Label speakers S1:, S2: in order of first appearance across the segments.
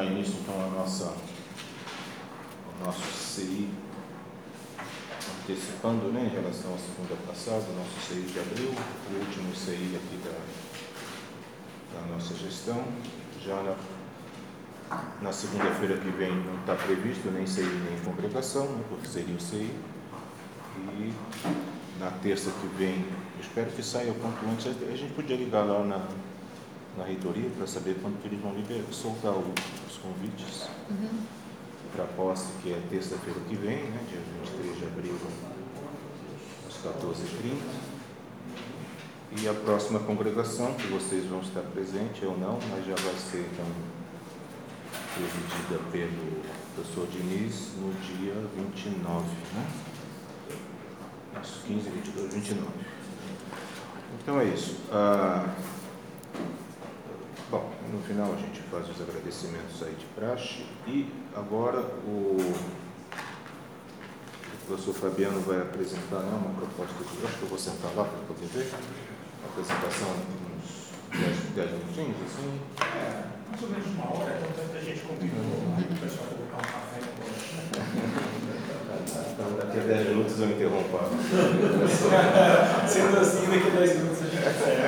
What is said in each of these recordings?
S1: início então ao nosso CI, antecipando, né, em relação à segunda passada, nosso CI de abril, o último CI aqui da nossa gestão. Já na segunda-feira que vem não está previsto nem CI nem congregação, né, porque seria o CI. E na terça que vem, espero que saia o quanto antes. A gente podia ligar lá na reitoria para saber quando que eles vão soltar os convites para a posse, que é terça-feira que vem, né, dia 23 de abril, às 14h30. E a próxima congregação, que vocês vão estar presentes ou não, mas já vai ser então presidida pelo professor Diniz no dia 29, né? 15, 22, 29. Então é isso. Bom, no final a gente faz os agradecimentos aí de praxe. E agora o professor Fabiano vai apresentar, né, uma proposta de... Acho que eu vou sentar lá para poder ver a apresentação, uns 10 minutinhos, assim.
S2: Mais ou menos uma hora, portanto a gente convidou o pessoal a colocar um café no bolso.
S1: Então, daqui a 10 minutos eu interrompo.
S2: Sendo assim, daqui a 10 minutos a gente sai.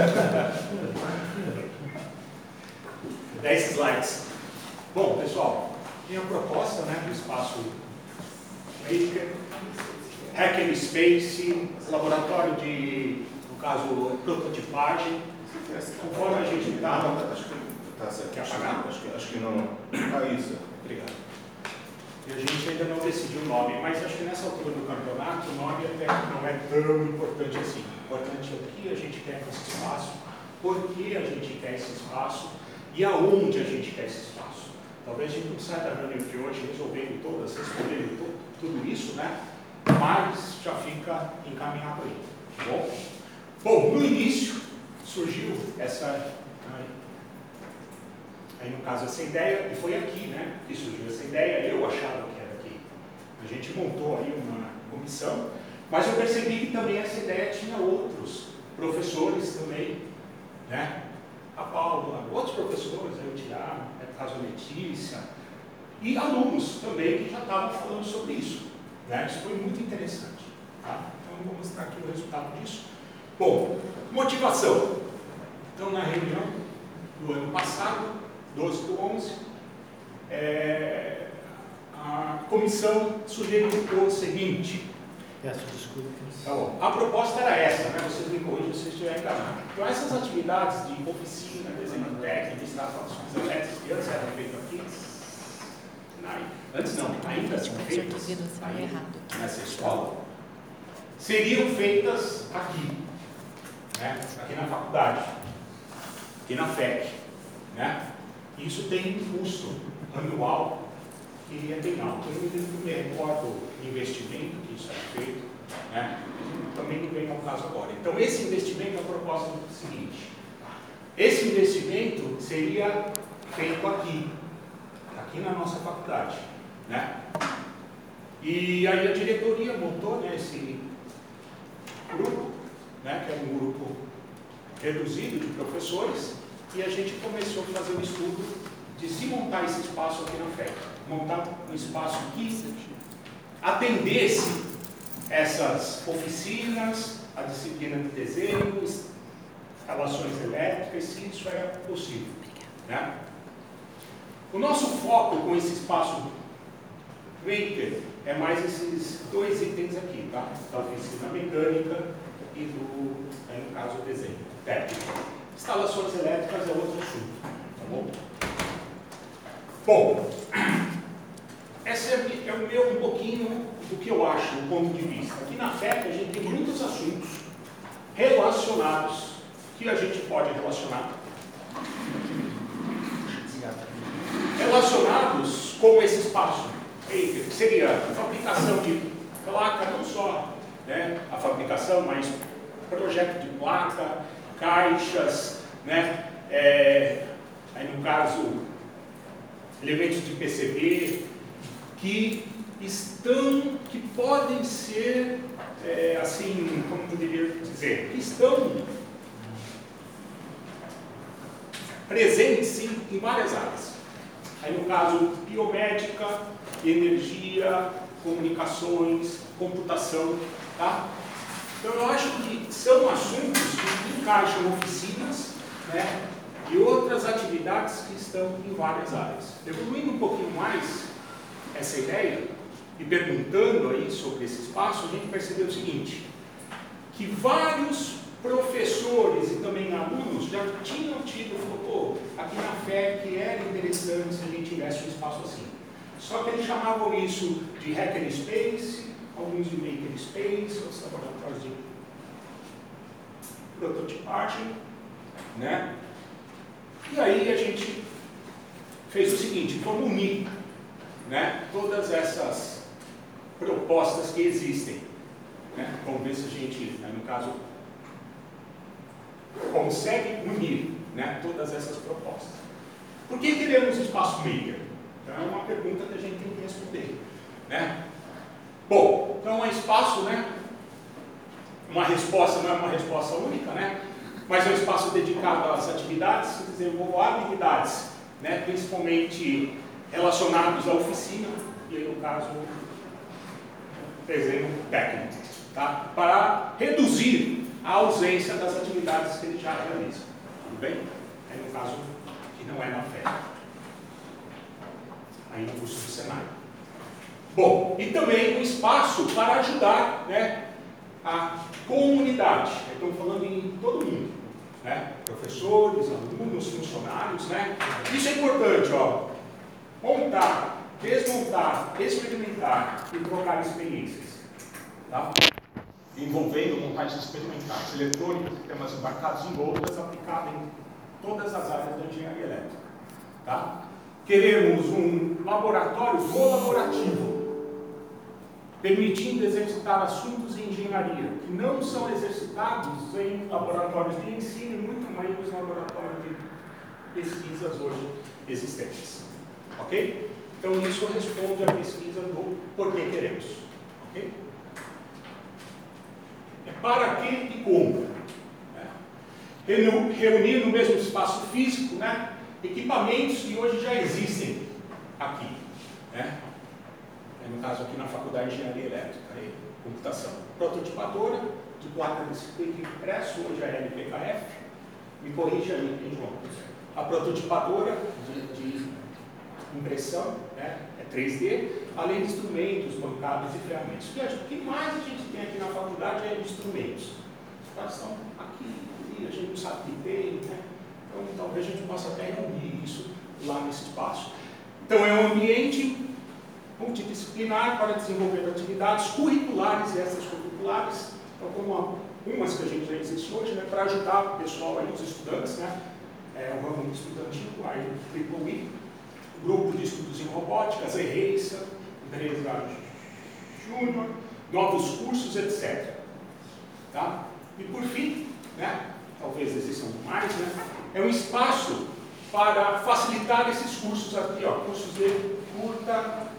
S2: 10 slides. Bom, pessoal, tem a proposta, né, do espaço Maker, Hacker Space, laboratório de, no caso, prototipagem. Conforme a gente está...
S1: Acho que está certo.
S2: Quer apagar?
S1: Acho que não. Isso.
S2: Obrigado. E a gente ainda não decidiu o nome, mas acho que nessa altura do campeonato o nome até não é tão importante assim. O importante é o que a gente quer com esse espaço, por que a gente quer esse espaço e aonde a gente quer esse espaço. Talvez a gente não saia da reunião de hoje respondendo tudo isso, né? Mas já fica encaminhado aí, tá bom? Bom, no início surgiu essa... Aí, no caso, essa ideia, e foi aqui, né, que surgiu essa ideia, eu achava que era aqui. A gente montou aí uma comissão, mas eu percebi que também essa ideia tinha outros professores também, né? A Paula, outros professores, aí o Tiago, no caso a Letícia, e alunos também que já estavam falando sobre isso, né? Isso foi muito interessante, tá? Então eu vou mostrar aqui o resultado disso. Bom, motivação. Então, na reunião do ano passado, 12/11, a comissão sugeriu o seguinte.
S3: Peço desculpas.
S2: Tá bom. A proposta era essa, né? Vocês me corrigem se eu estiver enganado. Então, essas atividades de oficina, desenho técnico, instalações elétricas, que antes eram feitas aqui, antes não, ainda são feitas nessa escola, seriam feitas aqui, né? Aqui na faculdade, aqui na FEC, né? Isso tem um custo anual que é bem alto. Eu não me recordo do investimento que isso é feito, né? Também não vem ao caso agora. Então, esse investimento, a proposta é o seguinte: esse investimento seria feito aqui na nossa faculdade, né? E aí a diretoria montou, né, esse grupo, né, que é um grupo reduzido de professores. E a gente começou a fazer um estudo de se montar esse espaço aqui na FEC. Montar um espaço que atendesse essas oficinas, a disciplina de desenho, instalações elétricas, se isso era possível, né? O nosso foco com esse espaço Maker é mais esses dois itens aqui, tá? Da oficina mecânica e aí no caso, o desenho técnico. Instalações elétricas é outro assunto, tá bom? Bom, esse é o meu um pouquinho do que eu acho, do ponto de vista. Aqui na FEC a gente tem muitos assuntos relacionados, que a gente pode relacionar, relacionados com esse espaço, que seria a fabricação de placa, não só, né, a fabricação, mas projeto de placa, caixas, né? Aí no caso, elementos de PCB que podem ser, assim, como eu poderia dizer, que estão presentes sim, em várias áreas. Aí no caso, biomédica, energia, comunicações, computação, tá? Então eu acho que são assuntos que encaixam oficinas, né, e outras atividades que estão em várias áreas. Evoluindo um pouquinho mais essa ideia e perguntando aí sobre esse espaço, a gente percebeu o seguinte, que vários professores e também alunos já tinham tido, falou, pô, aqui na FEC era interessante se a gente tivesse um espaço assim. Só que eles chamavam isso de hacker space, alguns de maker space, outros laboratórios de prototipagem, né? E aí a gente fez o seguinte, vamos unir, né, todas essas propostas que existem, né? Vamos ver se a gente, no caso, consegue unir, né, todas essas propostas. Por que queremos espaço maker? Então é uma pergunta que a gente tem que responder, né? Bom, então é espaço, né? Uma resposta não é uma resposta única, né? Mas é um espaço dedicado às atividades que desenvolvam habilidades, né? Principalmente relacionados à oficina, e aí no caso, desenho técnico, tá? Para reduzir a ausência das atividades que ele já realiza. Tudo bem? Aí no caso, que não é na FEC. Aí no curso do Senai. Bom, e também um espaço para ajudar, né, a comunidade. Estamos falando em todo mundo, né? Professores, alunos, funcionários, né? Isso é importante, ó. Montar, desmontar, experimentar e trocar experiências, tá? Envolvendo montagens experimentais, eletrônicos, sistemas embarcados em outras, aplicadas em todas as áreas da engenharia elétrica, tá? Queremos um laboratório colaborativo, permitindo exercitar assuntos em engenharia, que não são exercitados em laboratórios de ensino e muito mais nos laboratórios de pesquisas hoje existentes. Ok? Então isso responde à pesquisa do porquê queremos. Ok? É para quê e como. Reunir no mesmo espaço físico, né, equipamentos que hoje já existem aqui, né? No caso aqui na Faculdade de Engenharia Elétrica e Computação. Prototipadora de placa de circuito impresso, hoje é LPKF. Me corrija aí, hein, João? A prototipadora de impressão, né, é 3D, além de instrumentos, bancadas e ferramentas. O que mais a gente tem aqui na faculdade é instrumentos. Os caras estão aqui, e a gente não sabe o que tem, né? Então talvez a gente possa até reunir isso lá nesse espaço. Então é um ambiente multidisciplinar para desenvolver atividades curriculares e extracurriculares, então, como umas que a gente já existe hoje, né, para ajudar o pessoal, aí, os estudantes, né, o ramo estudantil, aí, IEEE, grupo de estudos em robótica, Zerreissa, empresa júnior, novos cursos, etc. Tá? E por fim, né, talvez existam mais, né, é um espaço para facilitar esses cursos aqui, ó, cursos de curta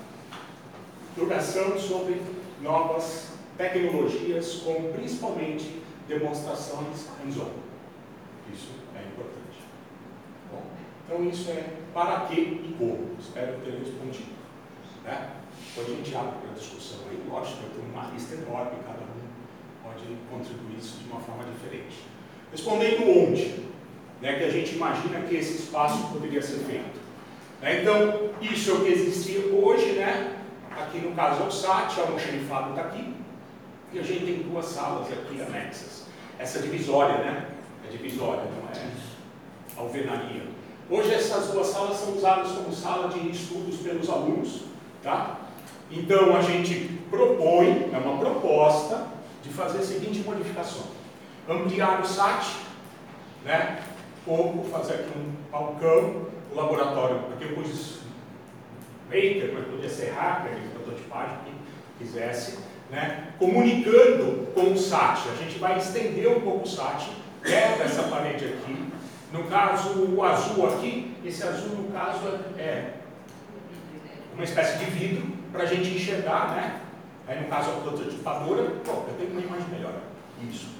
S2: duração sobre novas tecnologias, com principalmente demonstrações hands-on. Isso é importante. Bom, então isso é para quê e como. Espero ter respondido. Né? Depois a gente abre para a discussão aí. Lógico, eu tenho uma lista enorme, cada um pode contribuir isso de uma forma diferente. Respondendo onde, né, que a gente imagina que esse espaço poderia ser feito. Né? Então, isso é o que existia hoje, né? Aqui no caso é o SAT, o almoxarifado está aqui, e a gente tem duas salas aqui anexas. Essa divisória, né? É divisória, não é alvenaria. Hoje essas duas salas são usadas como sala de estudos pelos alunos, tá? Então a gente propõe, é uma proposta, de fazer a seguinte modificação. Ampliar o SAT, né? Ou fazer aqui um balcão, o laboratório, aqui eu pus maker, mas podia ser hacker, prototipagem, quem quisesse, né? Comunicando com o SAT. A gente vai estender um pouco o SAT, quebra essa parede aqui. No caso, o azul aqui, esse azul no caso é uma espécie de vidro para a gente enxergar, né? Aí no caso a prototipadora, bom, eu tenho uma imagem melhor. Isso.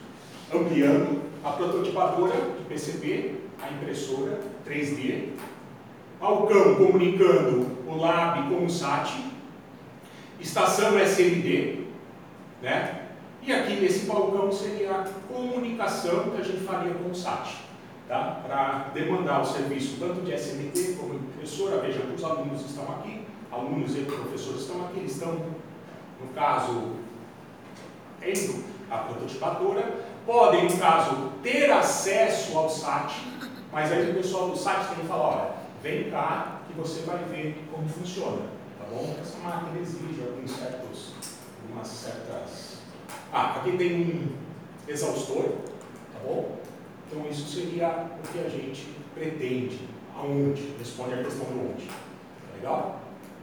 S2: Ampliando a prototipadora de PCB, a impressora 3D, balcão comunicando o LAB com o SAT, estação SMD, né? E aqui nesse balcão seria a comunicação que a gente faria com o SAT, tá? Para demandar o serviço tanto de SMD como de impressora. Veja, os alunos estão aqui, alunos e professores estão aqui, eles estão, no caso, em a prototipadora, podem, no caso, ter acesso ao SAT, mas aí o pessoal do SAT tem que falar, olha, vem cá que você vai ver como funciona, tá bom? Essa máquina exige algumas certas... aqui tem um exaustor, tá bom? Então isso seria o que a gente pretende, aonde, responde a questão do onde, tá legal?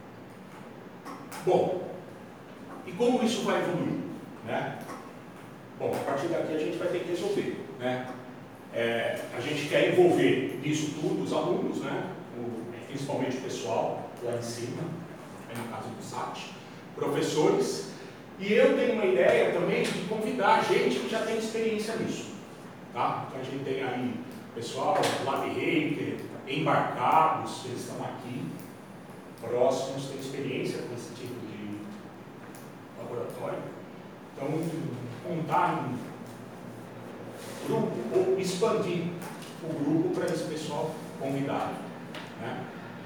S2: Bom, e como isso vai evoluir, né? Bom, a partir daqui a gente vai ter que resolver, né? A gente quer envolver nisso tudo os alunos, né? Principalmente o pessoal lá em cima, aí no caso do SAT, professores, e eu tenho uma ideia também de convidar gente que já tem experiência nisso, tá? Então a gente tem aí pessoal, Lab Hacker, embarcados, eles estão aqui, próximos, têm experiência com esse tipo de laboratório. Então, montar um grupo ou expandir o grupo para esse pessoal convidado, né?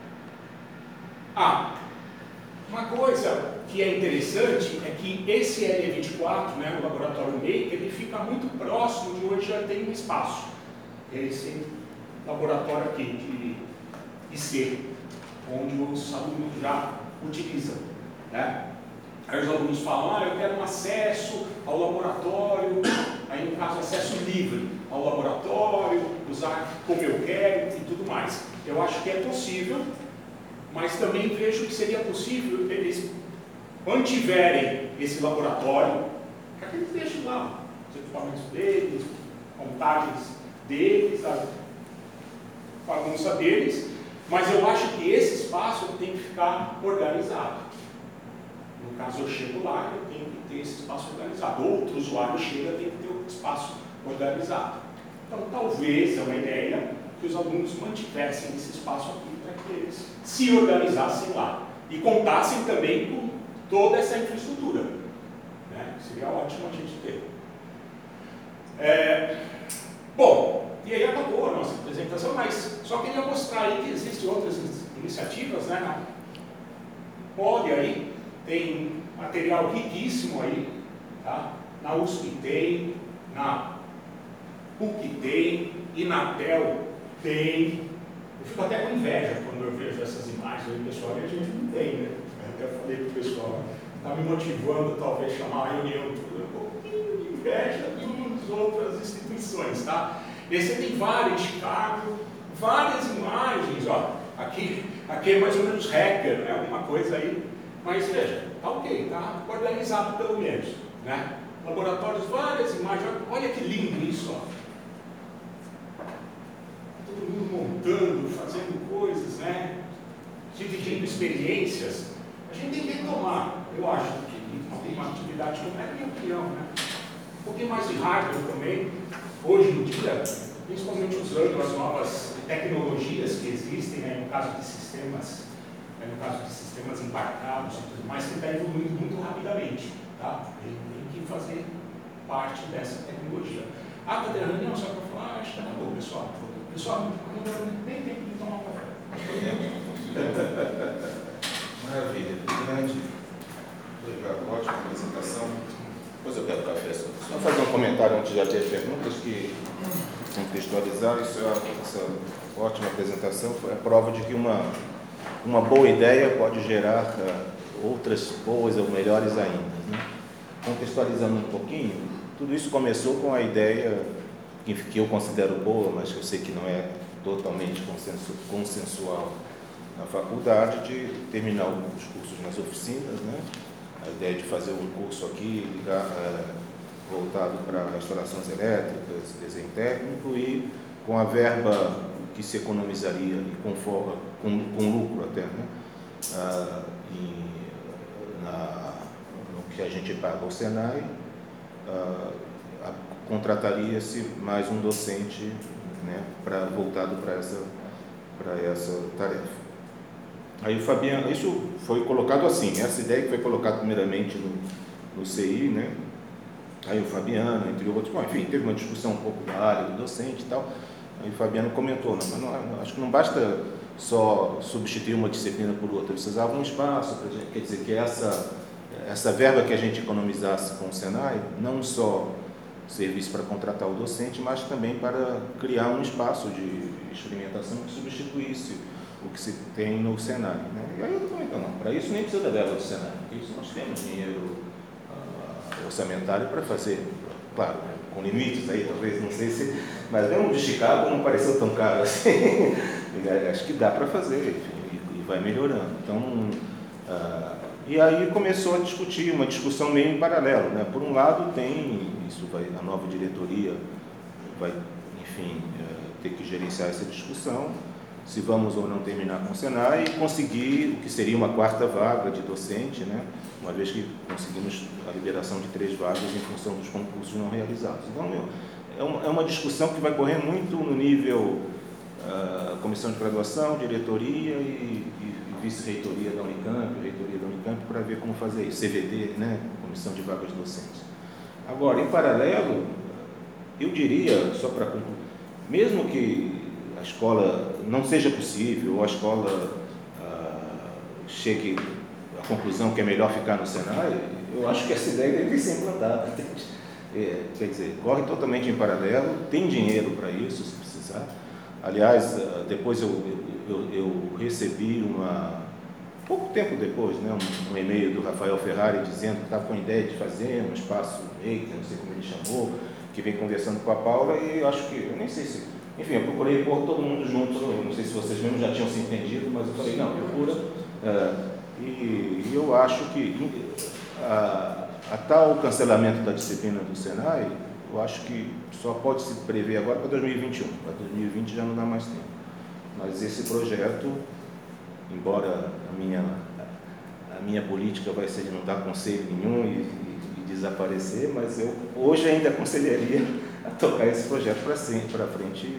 S2: Uma coisa que é interessante é que esse LE24, né, o laboratório Maker, ele fica muito próximo de onde já tem um espaço. Esse laboratório aqui de IC, onde os alunos já utilizam, né? Aí os alunos falam, eu quero um acesso ao laboratório, aí no caso acesso livre ao laboratório, usar como eu quero e tudo mais. Eu acho que é possível, mas também vejo que seria possível eles mantiverem esse laboratório, para que eles deixem lá os equipamentos deles, montagens deles, a bagunça deles, mas eu acho que esse espaço tem que ficar organizado. No caso, eu chego lá, eu tenho que ter esse espaço organizado. Outro usuário chega, tem que ter um espaço organizado. Então, talvez é uma ideia que os alunos mantivessem esse espaço aqui para que eles se organizassem lá e contassem também com toda essa infraestrutura, né? Seria ótimo a gente ter. Bom, e aí acabou a nossa apresentação, mas só queria mostrar aí que existem outras iniciativas, né? Pode aí, tem material riquíssimo aí, tá? Na USP tem, na PUC tem, Inatel tem. Eu fico até com inveja quando eu vejo essas imagens aí, pessoal, e a gente não tem, né? Eu até falei pro pessoal, está me motivando talvez chamar a reunião, um pouquinho de inveja das outras instituições, tá? E você tem vários, Chicago, várias imagens, ó. Aqui é mais ou menos hacker, né? Alguma coisa aí. Mas veja, tá ok, tá organizado pelo menos, né? Laboratórios, várias imagens, olha que lindo isso, ó. Todo mundo montando, fazendo coisas, né? Dividindo experiências. A gente tem que retomar, eu acho, que uma atividade como é a minha opinião, né? Um pouquinho mais de hardware também, hoje em dia, principalmente usando as novas tecnologias que existem, né? No caso de sistemas embarcados e tudo mais, que está evoluindo muito rapidamente, tá? Ele tem que fazer parte dessa tecnologia. Ata de reunião, só para falar, acho que acabou, pessoal. Pessoal, nem tem que tomar um café.
S1: Maravilha, grande. Obrigado, ótima apresentação. Depois eu quero café. Só fazer um comentário antes de ter perguntas que contextualizar. Essa ótima apresentação foi a prova de que uma boa ideia pode gerar outras boas ou melhores ainda, né? Contextualizando um pouquinho, tudo isso começou com a ideia que eu considero boa, mas que eu sei que não é totalmente consensual na faculdade, de terminar os cursos nas oficinas, né? A ideia de fazer um curso aqui voltado para restaurações elétricas, desenho técnico, e com a verba que se economizaria e com lucro até, né? No que a gente paga ao Senai, contrataria-se mais um docente, né, voltado para essa tarefa. Aí o Fabiano, isso foi colocado assim, essa ideia que foi colocada primeiramente no CI, né? Aí o Fabiano, entre outros, bom, enfim, teve uma discussão um pouco da área do docente e tal. Aí o Fabiano comentou, acho que não basta só substituir uma disciplina por outra, precisava um espaço, quer dizer, que essa verba que a gente economizasse com o Senai, não só servisse para contratar o docente, mas também para criar um espaço de experimentação que substituísse o que se tem no Senai, né? E aí eu falei, não, para isso nem precisa da verba do Senai, porque isso nós temos dinheiro orçamentário para fazer, claro, com limites aí, talvez, não sei se, mas mesmo de Chicago não pareceu tão caro assim, acho que dá para fazer, enfim, e vai melhorando. Então, e aí começou a discutir, uma discussão meio em paralelo, né? Por um lado tem, a nova diretoria vai, enfim, ter que gerenciar essa discussão, se vamos ou não terminar com o Senai e conseguir o que seria uma 4ª vaga de docente, né? Uma vez que conseguimos a liberação de 3 vagas em função dos concursos não realizados. Então, é uma discussão que vai correr muito no nível comissão de graduação, diretoria e vice-reitoria da Unicamp, reitoria da Unicamp, para ver como fazer isso, CVD, né? Comissão de vagas docentes. Agora, em paralelo, eu diria, só para concluir, mesmo que a escola não seja possível, ou a escola chegue à conclusão que é melhor ficar no Senai, eu acho que essa ideia deve ser implantada. Quer dizer, corre totalmente em paralelo, tem dinheiro para isso, se precisar. Aliás, depois eu recebi pouco tempo depois, né, um e-mail do Rafael Ferrari dizendo que estava com a ideia de fazer um espaço maker, não sei como ele chamou, que vem conversando com a Paula, e eu acho que, eu nem sei se, enfim, eu procurei pôr todo mundo junto, não sei se vocês mesmos já tinham se entendido, mas eu falei, não, procura, e eu acho que a tal cancelamento da disciplina do Senai, eu acho que só pode se prever agora para 2021, para 2020 já não dá mais tempo, mas esse projeto, embora a minha política vai ser de não dar conselho nenhum e desaparecer, mas eu hoje ainda aconselharia a tocar esse projeto para frente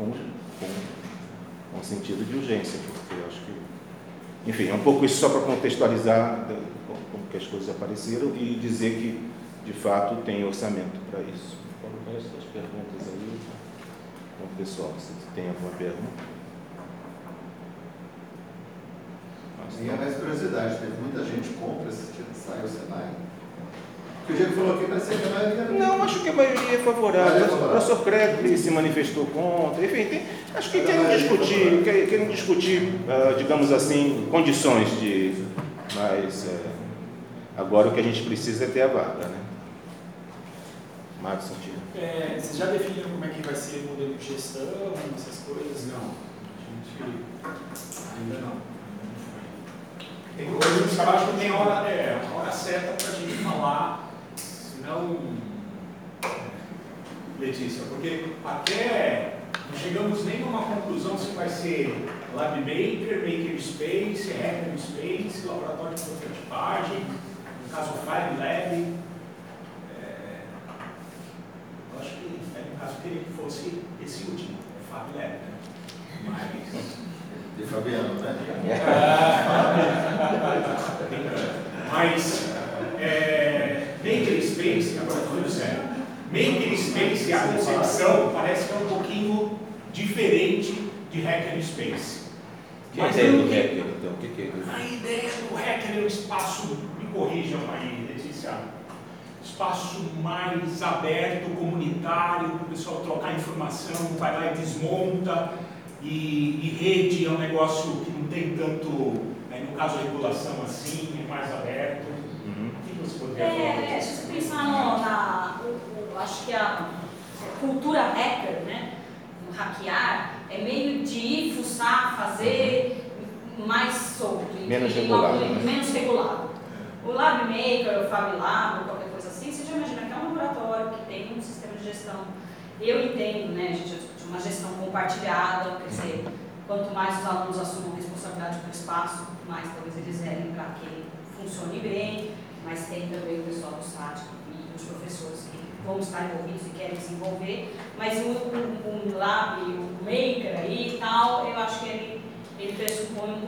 S1: com sentido de urgência, porque eu acho que, enfim, é um pouco isso só para contextualizar como que as coisas apareceram e dizer que, de fato, tem orçamento para isso. Então, o resto das perguntas aí, então, pessoal, se tem alguma pergunta?
S3: Minha mais curiosidade, teve muita gente contra esse tipo de sair ao Senai. Porque o Diego falou aqui, parecia que a maioria...
S1: Não, acho que a maioria é favorável. O professor Crepe se manifestou contra. Enfim, acho que querem discutir, digamos assim, condições de... Mas agora o que a gente precisa é ter a vaga, né? Marcos Santiago.
S4: Vocês já definiram como é que vai ser o modelo de gestão, essas coisas? Não. A gente ainda não.
S2: Eu acho que tem a hora certa para a gente falar, senão, Letícia, porque até não chegamos nem a uma conclusão se vai ser Lab Maker, Maker Space, Hacker Space, Laboratório de Prototipagem, no caso Fire Lab. Eu acho que no caso queria que fosse esse último, Fire Lab, né? Mas...
S3: De Fabiano, né?
S2: Mas, Maker Space, agora falando sério, Maker Space, a concepção parece que é um pouquinho diferente de Hacker Space.
S1: A ideia do hacker, então, o que é?
S2: A ideia do hacker é um espaço, me corrijam aí, Letícia, espaço mais aberto, comunitário, para o pessoal trocar informação, vai lá e desmonta. E rede é um negócio que não tem tanto, no caso a regulação assim, é mais aberto. O que você poderia falar?
S5: Se você pensar acho que a cultura hacker, né, hackear, é meio de ir, fuçar, fazer mais solto.
S1: Menos regulado.
S5: Menos regulado. O Lab Maker, o Fab Lab, qualquer coisa assim, você já imagina que é um laboratório que tem um sistema de gestão. Eu entendo, né, a gente já discutiu uma gestão compartilhada, quer dizer, quanto mais os alunos assumam responsabilidade pelo espaço, mais talvez eles erem para que ele funcione bem, mas tem também o pessoal do SAT e os professores que vão estar envolvidos e querem desenvolver, mas o Lab, o Maker aí e tal, eu acho que ele pressupõe um pouquinho mais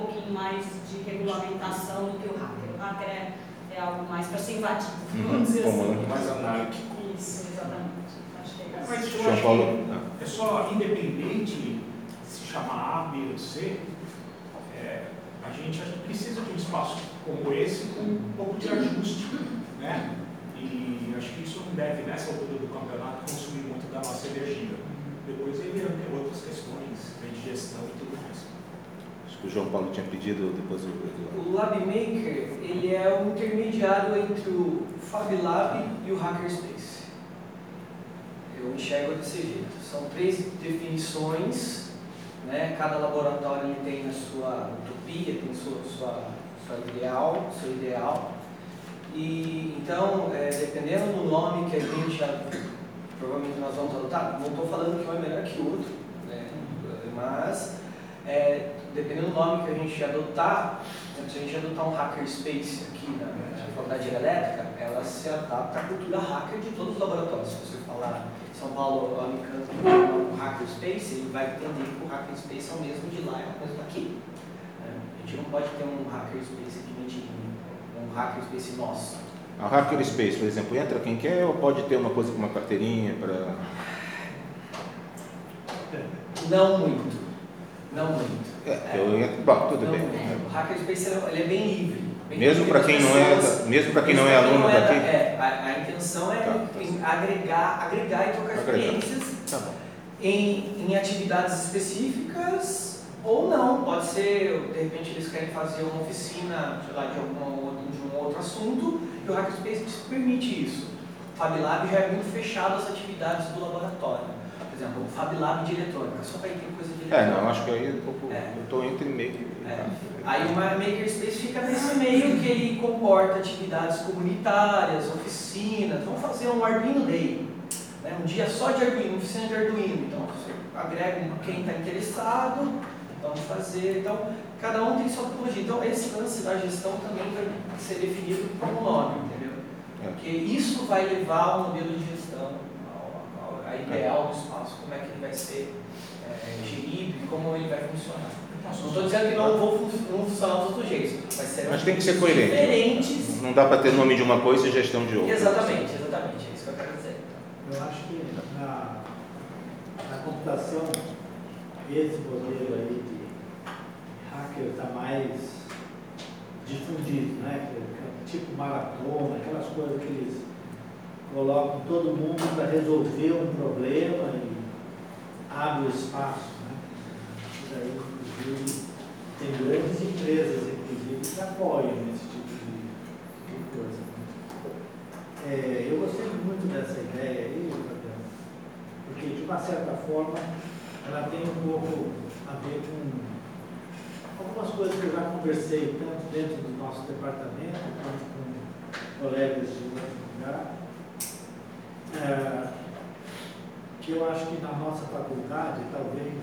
S5: mais de regulamentação do que o hacker. O hacker é algo mais para ser invadido, vamos dizer assim.
S2: Mais anárquico.
S5: Isso, exatamente. Acho que é isso.
S2: Mas eu
S1: João
S2: acho
S1: Paulo.
S2: que é só independente de se chamar A, B ou C, a gente precisa de um espaço como esse com um pouco de ajuste, né? E acho que isso não deve, nessa altura do campeonato, consumir muito da nossa energia. Depois ele tem outras questões de gestão e tudo mais.
S1: Acho que o João Paulo tinha pedido, depois
S6: O LabMaker, ele é um intermediário entre o FabLab e o Hackerspace. Eu enxergo desse jeito. São 3 definições, né? Cada laboratório ele tem a sua utopia, tem seu ideal. E então, dependendo do nome que a gente provavelmente nós vamos adotar, não estou falando que um é melhor que o outro, né? Mas dependendo do nome que a gente adotar, se a gente adotar um Hackerspace aqui na Faculdade de Elétrica, ela se adapta à cultura hacker de todos os laboratórios. Se você falar São Paulo, Unicamp, um Hackerspace, ele vai entender que o Hackerspace é o mesmo de lá, é o mesmo daqui. A gente não pode ter um Hackerspace de mentirinha, um Hackerspace nosso.
S1: A Hackerspace, por exemplo, entra quem quer ou pode ter uma coisa com uma carteirinha para...
S6: Não muito. Não muito.
S1: Bom, tudo
S6: não
S1: bem.
S6: Muito. O Hackerspace ele é bem livre. Bem
S1: Mesmo
S6: livre
S1: para quem não é aluno daqui?
S6: A intenção é agregar e trocar experiências em atividades específicas ou não. Pode ser, de repente, eles querem fazer uma oficina, sei lá, de um outro assunto e o Hackerspace permite isso. O FabLab já é muito fechado às atividades do laboratório. Por exemplo, o FabLab de eletrônica, só vai ter coisa de eletrônica.
S1: Não, acho que aí eu estou entre meio.
S6: Aí o Makerspace fica nesse meio que ele comporta atividades comunitárias, oficinas. Vamos fazer um Arduino Day, né? Um dia só de Arduino, oficina de Arduino. Então você agrega quem está interessado, vamos fazer. Então cada um tem sua topologia. Então esse lance da gestão também vai ser definido como nome, entendeu? Porque isso vai levar ao modelo de gestão, a ideal do espaço, como é que ele vai ser gerido e como ele vai funcionar. Não estou dizendo que não vão funcionar dos outros jeitos,
S1: mas tem que ser coerente.
S6: Diferentes.
S1: Não dá para ter nome de uma coisa e gestão de outra.
S6: Exatamente, é isso que eu quero dizer.
S7: Eu acho que na computação, esse modelo aí de hacker está mais difundido, né? Tipo maratona, aquelas coisas que eles colocam todo mundo para resolver um problema e abre o espaço, né? Isso aí, inclusive, tem grandes empresas, inclusive, que apoiam esse tipo de coisa. Eu gostei muito dessa ideia aí, porque, de uma certa forma, ela tem um pouco a ver com algumas coisas que eu já conversei, tanto dentro do nosso departamento, quanto com colegas de outro lugar, que eu acho que na nossa faculdade talvez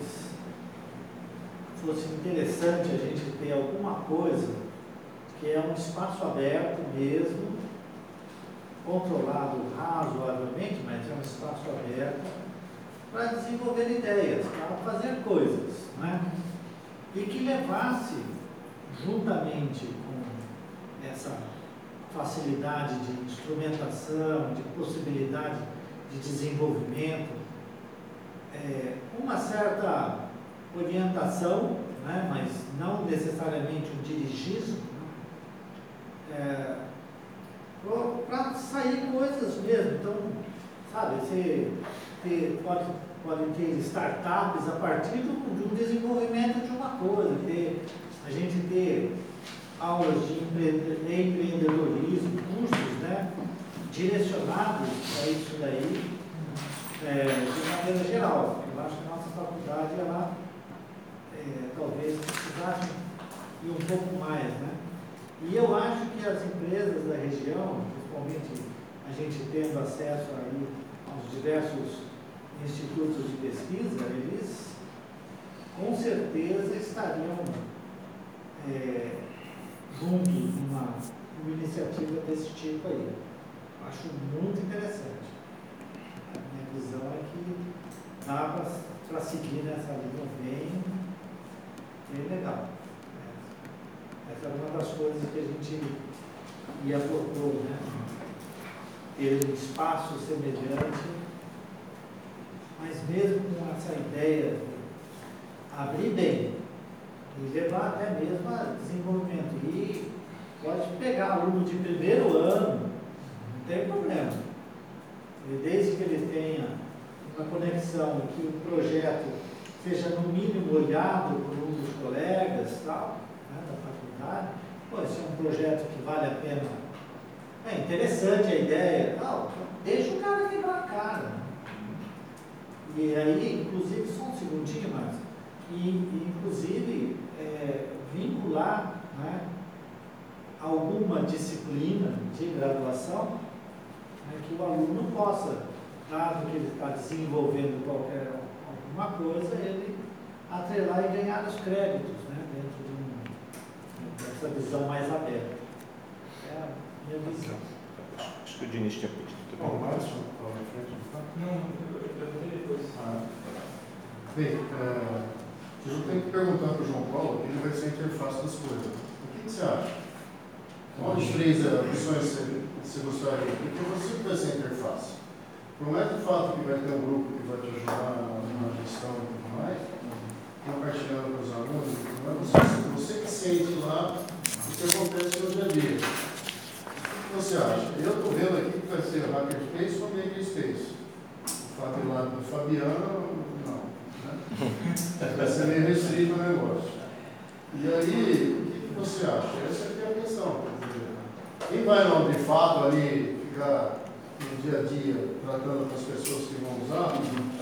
S7: fosse interessante a gente ter alguma coisa que é um espaço aberto mesmo, controlado razoavelmente, mas é um espaço aberto para desenvolver ideias, para fazer coisas, né? E que levasse, juntamente com essa facilidade de instrumentação, de possibilidade de desenvolvimento, uma certa orientação, né? Mas não necessariamente um dirigismo, para sair coisas mesmo. Então, sabe, você pode ter startups a partir de um desenvolvimento de uma coisa, a gente ter aulas de empreendedorismo, cursos, né, direcionados a isso daí, de maneira geral. Eu acho que a nossa faculdade, ela talvez precisasse ir um pouco mais, né? E eu acho que as empresas da região, principalmente a gente tendo acesso aí aos diversos institutos de pesquisa, eles com certeza estariam juntos numa iniciativa desse tipo aí. Acho muito interessante. A minha visão é que dá para seguir nessa linha bem legal. queria propor, né? Ter um espaço semelhante, mas mesmo com essa ideia de abrir bem e levar até mesmo a desenvolvimento. E pode pegar aluno de primeiro ano, não tem problema. E desde que ele tenha uma conexão, que o projeto seja no mínimo olhado por um dos colegas, tal, né, da faculdade, pô, esse é um projeto que vale a pena. É interessante a ideia, tal, deixa o cara quebrar a cara. E aí, inclusive, só um segundinho, Marcos, inclusive vincular, né, alguma disciplina de graduação, né, que o aluno possa, dado que ele está desenvolvendo alguma coisa, ele atrelar e ganhar os créditos, né, dentro dessa visão mais aberta. É a minha visão.
S1: Acho que o Diniz tinha pedido também.
S8: Bom, Márcio, fala na frente.
S4: Não, eu vou depois.
S8: Bem, eu tenho que perguntar para o João Paulo, que ele vai ser a interface das coisas. O que você acha? Onde três opções você gostaria? Porque você vai ser a interface. Não é de fato que vai ter um grupo que vai te ajudar na gestão e tudo mais, compartilhando com os alunos, não é você que sente lá o que acontece no dia a dia. O que você acha? Eu estou vendo aqui que vai ser o Hackerspace ou o Makerspace. O Fabiano, não. Né? Vai ser meio restrito o negócio. E aí, o que você acha? Essa aqui é a questão. Quem vai não, de fato, ali, ficar no dia a dia tratando com as pessoas que vão usar,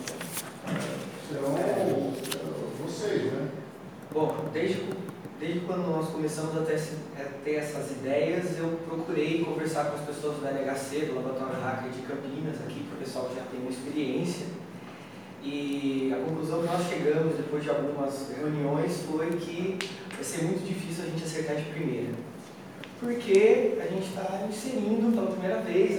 S8: serão vocês, né?
S6: Bom, desde quando nós começamos a ter essas ideias, eu procurei conversar com as pessoas do LHC, do Laboratório Hacker de Campinas, aqui, para o pessoal que já tem uma experiência. E a conclusão que nós chegamos, depois de algumas reuniões, foi que vai ser muito difícil a gente acertar de primeira. Porque a gente está inserindo pela primeira vez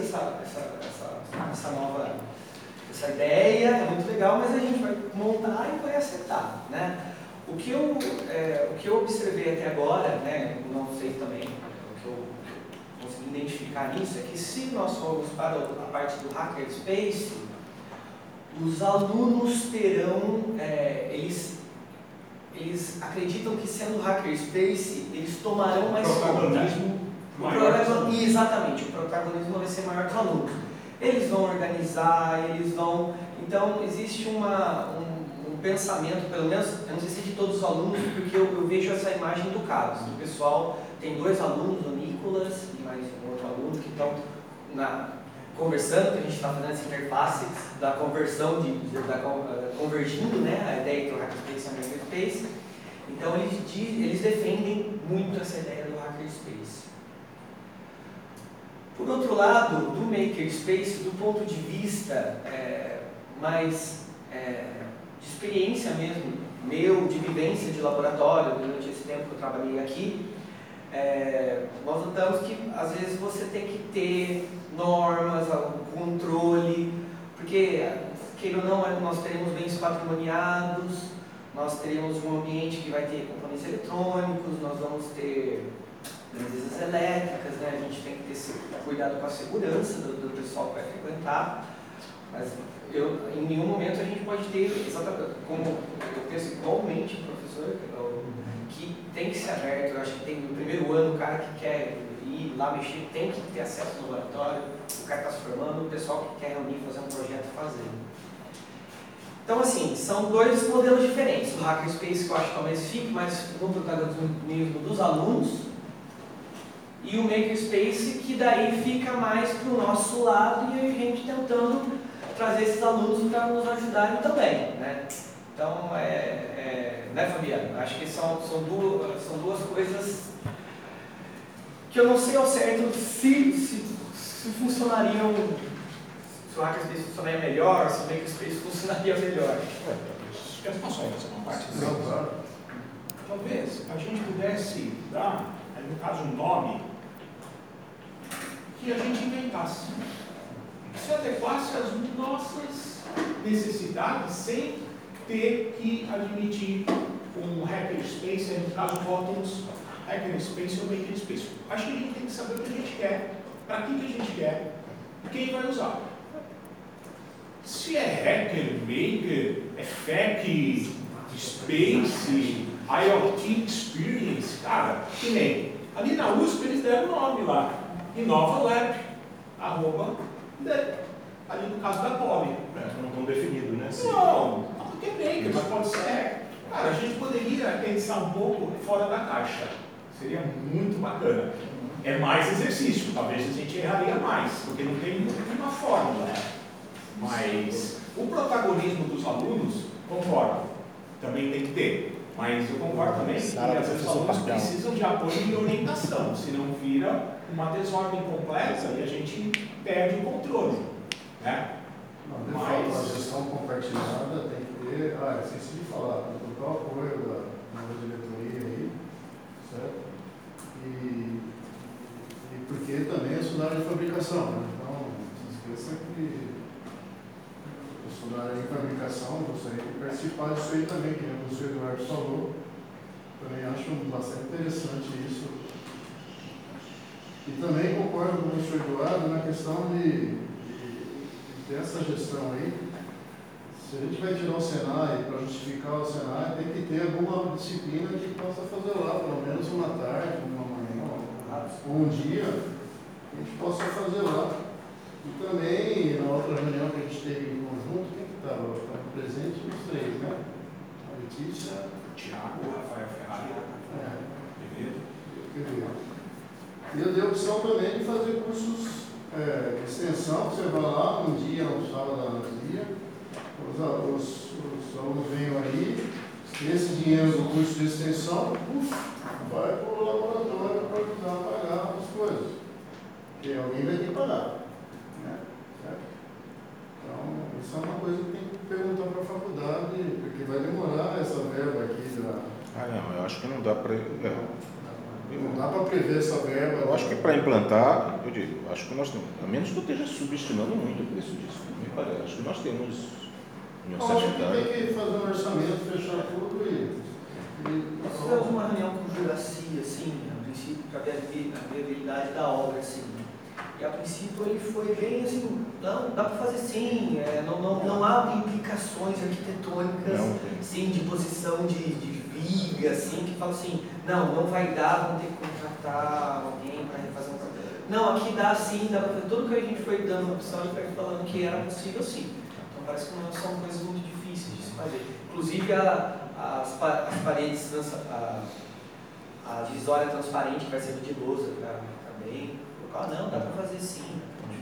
S6: essa ideia, é muito legal, mas a gente vai montar e vai acertar, né? O que eu observei até agora, né, não sei também, o que eu consegui identificar nisso, é que se nós formos para a parte do Hackerspace, os alunos terão, eles acreditam que sendo Hackerspace, eles tomarão mais
S2: protagonismo
S6: conta. Exatamente, o protagonismo vai ser maior que os alunos. Eles vão organizar, eles vão... Então, existe um pensamento, pelo menos, eu não sei se de todos os alunos, porque eu vejo essa imagem do Carlos. O pessoal tem 2 alunos, o Nicolas e mais um outro aluno, que estão conversando, que a gente está fazendo essa interface da conversão, convergindo, né, a ideia que o Hackerspace é um Makerspace. Então, eles defendem muito essa ideia do Hackerspace. Por outro lado, do Makerspace, do ponto de vista mais de experiência mesmo, de vivência de laboratório, durante esse tempo que eu trabalhei aqui, nós notamos que às vezes você tem que ter normas, controle, porque, queira ou não, nós teremos bens patrimoniados, nós teremos um ambiente que vai ter componentes eletrônicos, nós vamos ter empresas elétricas, né? A gente tem que ter cuidado com a segurança do pessoal que vai frequentar, mas em nenhum momento a gente pode ter, exatamente como eu penso igualmente, professor, que tem que ser aberto. Eu acho que tem no primeiro ano o cara que quer ir lá mexer tem que ter acesso no laboratório, o cara está se formando, o pessoal que quer reunir, fazer um projeto, fazer. Então, assim, são 2 modelos diferentes. O Hackerspace, que eu acho que talvez fique mais no protagonismo dos alunos, e o Makerspace, que daí fica mais para o nosso lado e a gente tentando trazer esses alunos para nos ajudarem também, né? Então, né, Fabiano? Acho que são duas coisas que eu não sei ao certo se funcionariam, se o Hackerspace funcionaria melhor, se o Makerspace funcionaria melhor.
S2: Acho que as noções são parte disso. Talvez a gente pudesse dar, no caso, um nome que a gente inventasse, se adequasse às nossas necessidades sem ter que admitir um hackerspace, no caso Cottons, Hackerspace ou Makerspace. Acho que a gente tem que saber o que a gente quer, para que a gente quer, quem vai usar. Se é hacker, maker, é FAQ, Space, IoT Experience, cara, que nem. Ali na USP eles deram o nome lá, Inova Lab, ali no caso da Poli.
S1: Não tão definido, né?
S2: Não, porque é maker, mas pode ser hacker. Cara, a gente poderia pensar um pouco fora da caixa. Seria muito bacana. É mais exercício, talvez a gente erraria mais, porque não tem uma fórmula. Mas o protagonismo dos alunos, concordo, também tem que ter. Mas eu concordo também que às vezes os alunos precisam de apoio e orientação, senão vira uma desordem completa e a gente perde o controle. Né?
S8: Não, mas a gestão compartilhada tem que ter, esqueci de falar, tem que total apoio da nova diretoria aí, certo? E porque também eu sou da área de fabricação, né? Então, não se esqueça que eu sou da área de fabricação, gostaria de participar disso aí também, que o professor Eduardo falou. Também acho bastante interessante isso. E também concordo com o professor Eduardo na questão de essa gestão aí. Se a gente vai tirar o Senai, para justificar o Senai, tem que ter alguma disciplina que possa fazer lá, pelo menos uma tarde, uma manhã, ou um dia, que a gente possa fazer lá. E também, na outra reunião que a gente teve em conjunto, quem que estava? Estava presente os três, né? A Letícia,
S2: o Thiago, o Rafael Ferrari,
S8: e eu dei a opção também de fazer cursos de extensão, você vai lá um dia, um sábado no dia, os alunos venham aí, esse dinheiro do curso de extensão, vai para o laboratório para ajudar a pagar as coisas. Porque alguém vai ter que pagar. Né? Certo? Então, isso é uma coisa que tem que perguntar para a faculdade, porque vai demorar essa verba aqui da.
S1: Não, eu acho que não dá para.
S8: Não dá para prever essa verba.
S1: Eu acho que para implantar, eu digo, acho que nós temos, a menos que eu esteja subestimando muito o preço disso, me parece. Acho que nós temos em orçamentário.
S8: Acho que tem que fazer um orçamento, fechar tudo e
S6: nós tivemos uma reunião com o Juraci, assim, a princípio, para ver a viabilidade da obra, assim. E a princípio ele foi bem assim, não, dá para fazer sim, não há implicações arquitetônicas, sim, de posição de viga, assim, que fala assim, não vai dar, vamos ter que contratar alguém para refazer um projeto. Não, aqui dá sim, dá para fazer. Tudo que a gente foi dando opção, a gente foi falando que era possível sim. Então parece que não são coisas muito difíceis de se fazer. Inclusive as paredes, a divisória transparente que vai ser de lousa também. Não, dá para fazer sim.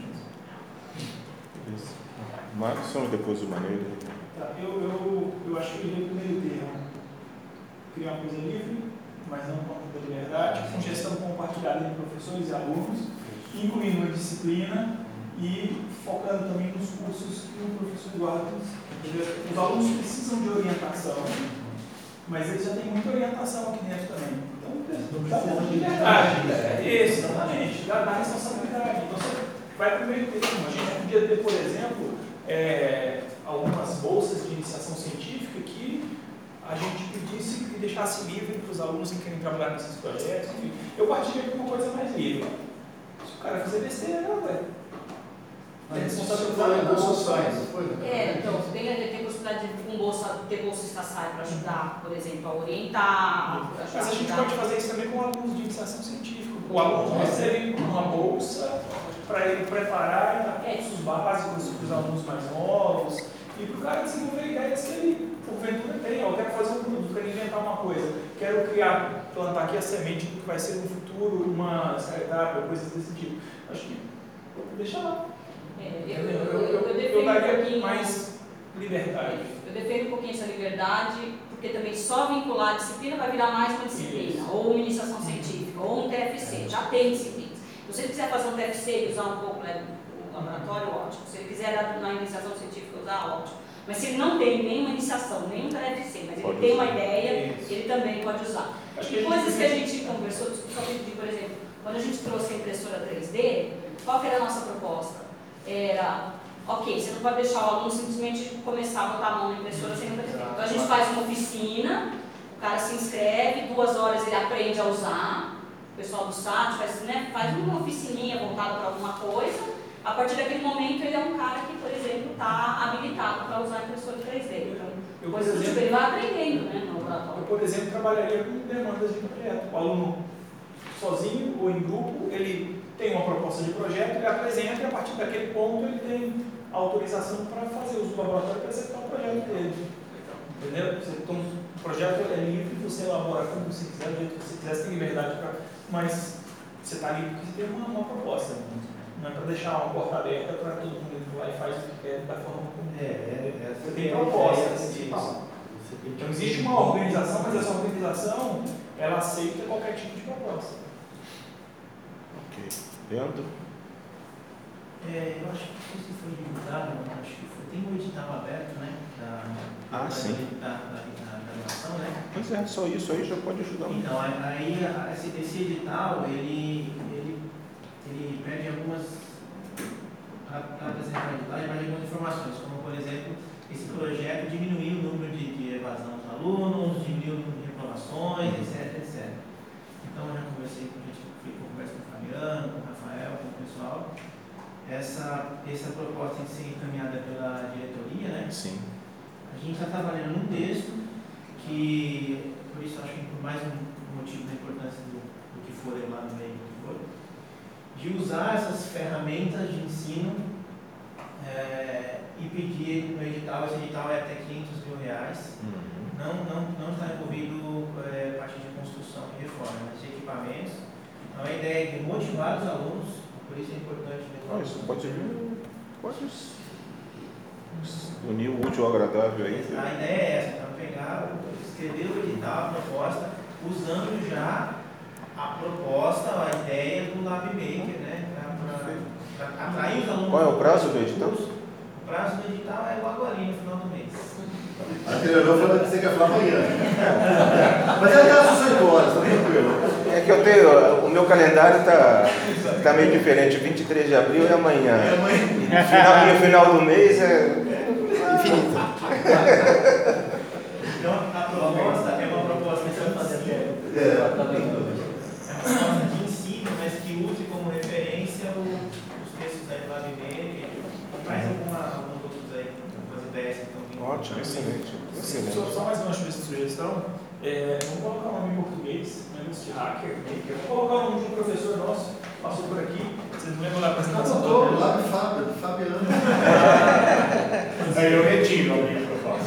S1: Marcos, depois o Maneiro.
S4: Tá, eu acho que eu iria para o meio termo. Criar uma coisa livre, mas não com muita liberdade, com gestão compartilhada entre professores e alunos, incluindo uma disciplina e focando também nos cursos que o professor Eduardo. Os alunos precisam de orientação, mas eles já têm muita orientação aqui dentro também. Então, dá pouco de liberdade. Isso, exatamente, dá responsabilidade. Então, você vai para o meio termo. A gente podia ter, por exemplo, algumas bolsas de iniciação científica que a gente pedisse e deixasse livre para os alunos que querem trabalhar nesses projetos. Enfim, eu partilho de uma coisa mais livre. Se o cara fizer besteira, tem responsabilidade.
S5: Então, tem possibilidade de ter bolsista SAI para ajudar, por exemplo, a orientar.
S4: Mas a gente pode fazer isso também com alunos de iniciação científica. O aluno recebe uma bolsa para ele preparar e dar cursos básicos para os alunos mais novos e para o cara desenvolver ideias que ele, porventura, tem. Eu quero fazer um produto, quero inventar uma coisa, quero plantar aqui a semente do que vai ser no futuro, uma startup, coisas desse tipo. Acho que deixa lá. Eu daria mais liberdade.
S5: Eu defendo um pouquinho essa liberdade, porque também só vincular a disciplina vai virar mais uma disciplina, ou uma iniciação científica, ou um TFC. Já tem disciplinas. Então, se ele quiser fazer um TFC e usar um pouco o laboratório, ótimo. Se ele quiser na iniciação científica usar, ótimo. Mas se ele não tem nenhuma iniciação, nenhum TFC, mas ele tem uma ideia, ele também pode usar. E coisas que a gente conversou, só pedir, por exemplo, quando a gente trouxe a impressora 3D, qual que era a nossa proposta? Era, ok, você não pode deixar o aluno simplesmente começar a botar a mão na impressora sem nunca ter feito. Então a gente faz uma oficina, o cara se inscreve, 2 horas ele aprende a usar, o pessoal do SAT faz uma oficininha voltada para alguma coisa. A partir daquele momento ele é um cara que, por exemplo, está habilitado para usar impressora 3D. Então,
S4: por exemplo,
S5: ele vai aprendendo, né, no laboratório.
S4: Eu, por exemplo, trabalharia com demandas de projeto. O aluno sozinho ou em grupo, ele tem uma proposta de projeto, ele apresenta e a partir daquele ponto ele tem autorização para fazer uso do laboratório para executar o projeto dele. Entendeu? Então, o projeto é livre, você elabora como você quiser, do jeito que você quiser, você tem liberdade para. Mas você está livre porque você tem uma proposta. Não é para deixar uma porta aberta para todo mundo ir lá e faz o que quer da forma como você tem propostas. Então existe uma organização, mas essa organização ela aceita qualquer tipo de proposta.
S1: Ok. Leandro?
S6: Eu acho que isso foi divulgado, acho que tem um edital aberto, né?
S1: Sim.
S6: Da graduação, né?
S1: Pois é, só isso aí já pode ajudar muito.
S6: Então, aí esse edital, ele pede algumas algumas informações, como por exemplo, esse projeto diminuiu o número de evasão dos alunos, diminuiu o número de reclamações, etc. Então eu já conversei com o Fabiano, com o Rafael, com o pessoal. Essa proposta tem que ser encaminhada pela diretoria, né?
S1: Sim.
S6: A gente está trabalhando num texto que, por isso acho que por mais um motivo da importância do que for lá no meio, de usar essas ferramentas de ensino e pedir no edital, esse edital é até R$500 mil, não está envolvido a partir de construção e reforma, mas de equipamentos. Então a ideia é de motivar os alunos, por isso é importante.
S1: Isso pode unir o útil ao agradável aí.
S6: A ideia é essa, então pegar, escrever o edital, a proposta, usando já a proposta, a ideia do LabMaker, né? Para atrair os alunos.
S1: Qual é o prazo do edital?
S6: O prazo do edital é logo ali no final do mês.
S3: Aquele olhou falando que você quer falar amanhã. Mas ele está às 18 horas, está tranquilo.
S1: É que eu tenho. O meu calendário está meio diferente. 23 de abril é amanhã. E o final do mês é infinito.
S6: Então, a proposta é uma proposta que você vai fazer. É uma proposta de ensino, mas que use como referência os textos da LabMaker e mais alguns outros aí, algumas ideias que estão vindo.
S1: Ótimo, excelente.
S4: Só mais uma sugestão. Vamos colocar um nome em português, menos de hacker, maker. Vamos colocar o nome de um professor nosso, passou por aqui. Vocês não lembram da apresentação?
S3: Não, lá do Fabiano.
S2: Aí eu retiro a minha proposta.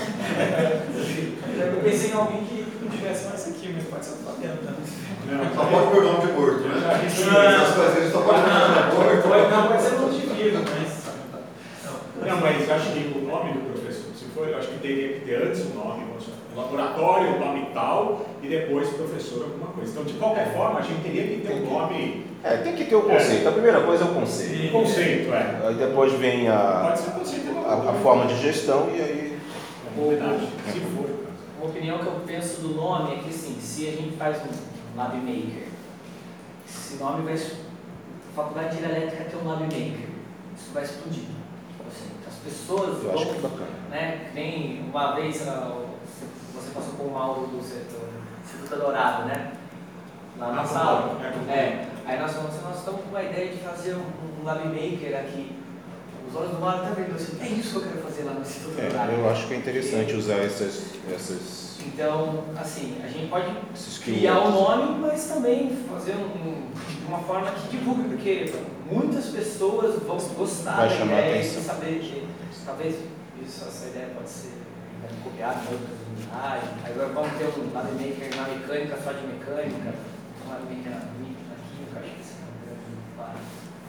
S4: Eu pensei em alguém que não tivesse mais aqui, mas pode ser o Fabiano também.
S3: Só pode pôr o nome de morto, né? Essas coisas, a gente só pode pôr o nome de morto.
S4: Não, pode ser nome de vivo, mas...
S2: Não, mas acho que o nome do professor, se for, eu acho que teria que ter antes o nome, laboratório, o nome tal, e depois professor, alguma coisa. Então, de qualquer forma, a gente teria que ter um nome.
S1: Tem que ter o conceito. A primeira coisa é o conceito.
S2: O conceito,
S1: Aí depois vem
S2: Pode ser o conceito.
S1: a forma de gestão e aí.
S2: Se for.
S9: Uma opinião que eu penso do nome é que, assim, se a gente faz um LabMaker, esse nome vai. A faculdade de elétrica tem um LabMaker, isso vai explodir. Assim, as pessoas
S1: Eu acho que é bacana.
S9: Né, nem uma vez você passou por uma aula do Instituto Dourado, né? Lá na sala. Aí nós estamos com a ideia de fazer um LabMaker aqui. Os olhos do mar estão vendo assim, é isso que eu quero fazer lá no Instituto Dourado.
S1: Eu acho que é interessante usar essas.
S9: Então, assim, a gente pode criar um nome, mas também fazer de uma forma que divulgue, porque muitas pessoas vão gostar da ideia e saber que talvez essa ideia pode ser copiada em outras unidades. Agora vamos ter um LabMaker na mecânica, só de mecânica, um LabMaker na química, acho que isso é um grande passo.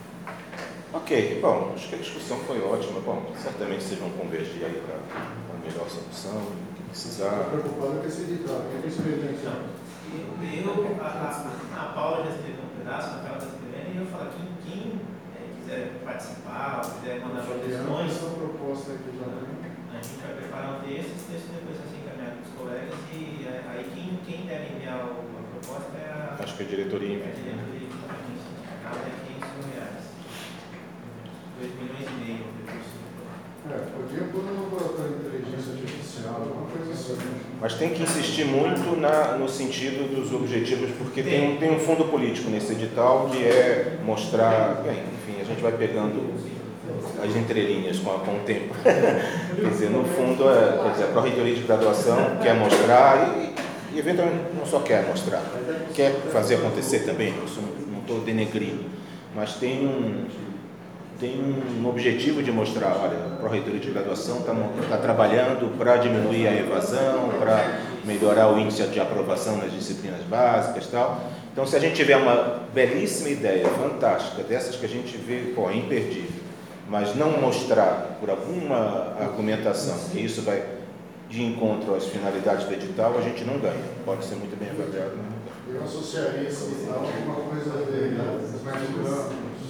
S1: Ok, bom, acho que a discussão foi ótima. Bom, certamente vocês vão convergir aí para a melhor solução, o que precisar.
S8: Estou preocupado com esse edital, o que é esse edital?
S6: A Paula já escreveu um pedaço, a Paula está escrevendo, e eu falo que quem quiser participar, ou quiser mandar sugestões,
S8: essa proposta aqui já
S6: a gente vai preparar um texto, esse texto depois vai ser encaminhado para os colegas, e aí quem deve enviar a proposta é a...
S1: Acho que a diretoria envia.
S6: A diretoria, exatamente. Acaba é R$500 mil. 2,5 milhões de recursos.
S8: podia pôr no laboratório de inteligência artificial, alguma coisa assim.
S1: Mas tem que insistir muito no sentido dos objetivos, porque tem um fundo político nesse edital que é mostrar, bem, enfim, a gente vai pegando as entrelinhas com o tempo. Quer dizer, no fundo, a Pró-Reitoria de Graduação quer mostrar e eventualmente não só quer mostrar, quer fazer acontecer também, não estou denegrindo, mas tem um objetivo de mostrar, olha, a Pró-Reitoria de Graduação está trabalhando para diminuir a evasão, para melhorar o índice de aprovação nas disciplinas básicas e tal. Então, se a gente tiver uma belíssima ideia, fantástica, dessas que a gente vê, é imperdível, mas não mostrar por alguma argumentação que isso vai de encontro às finalidades do edital, a gente não ganha. Pode ser muito bem avaliado, mas não ganha.
S8: Eu associaria esse edital a alguma coisa mais urbana.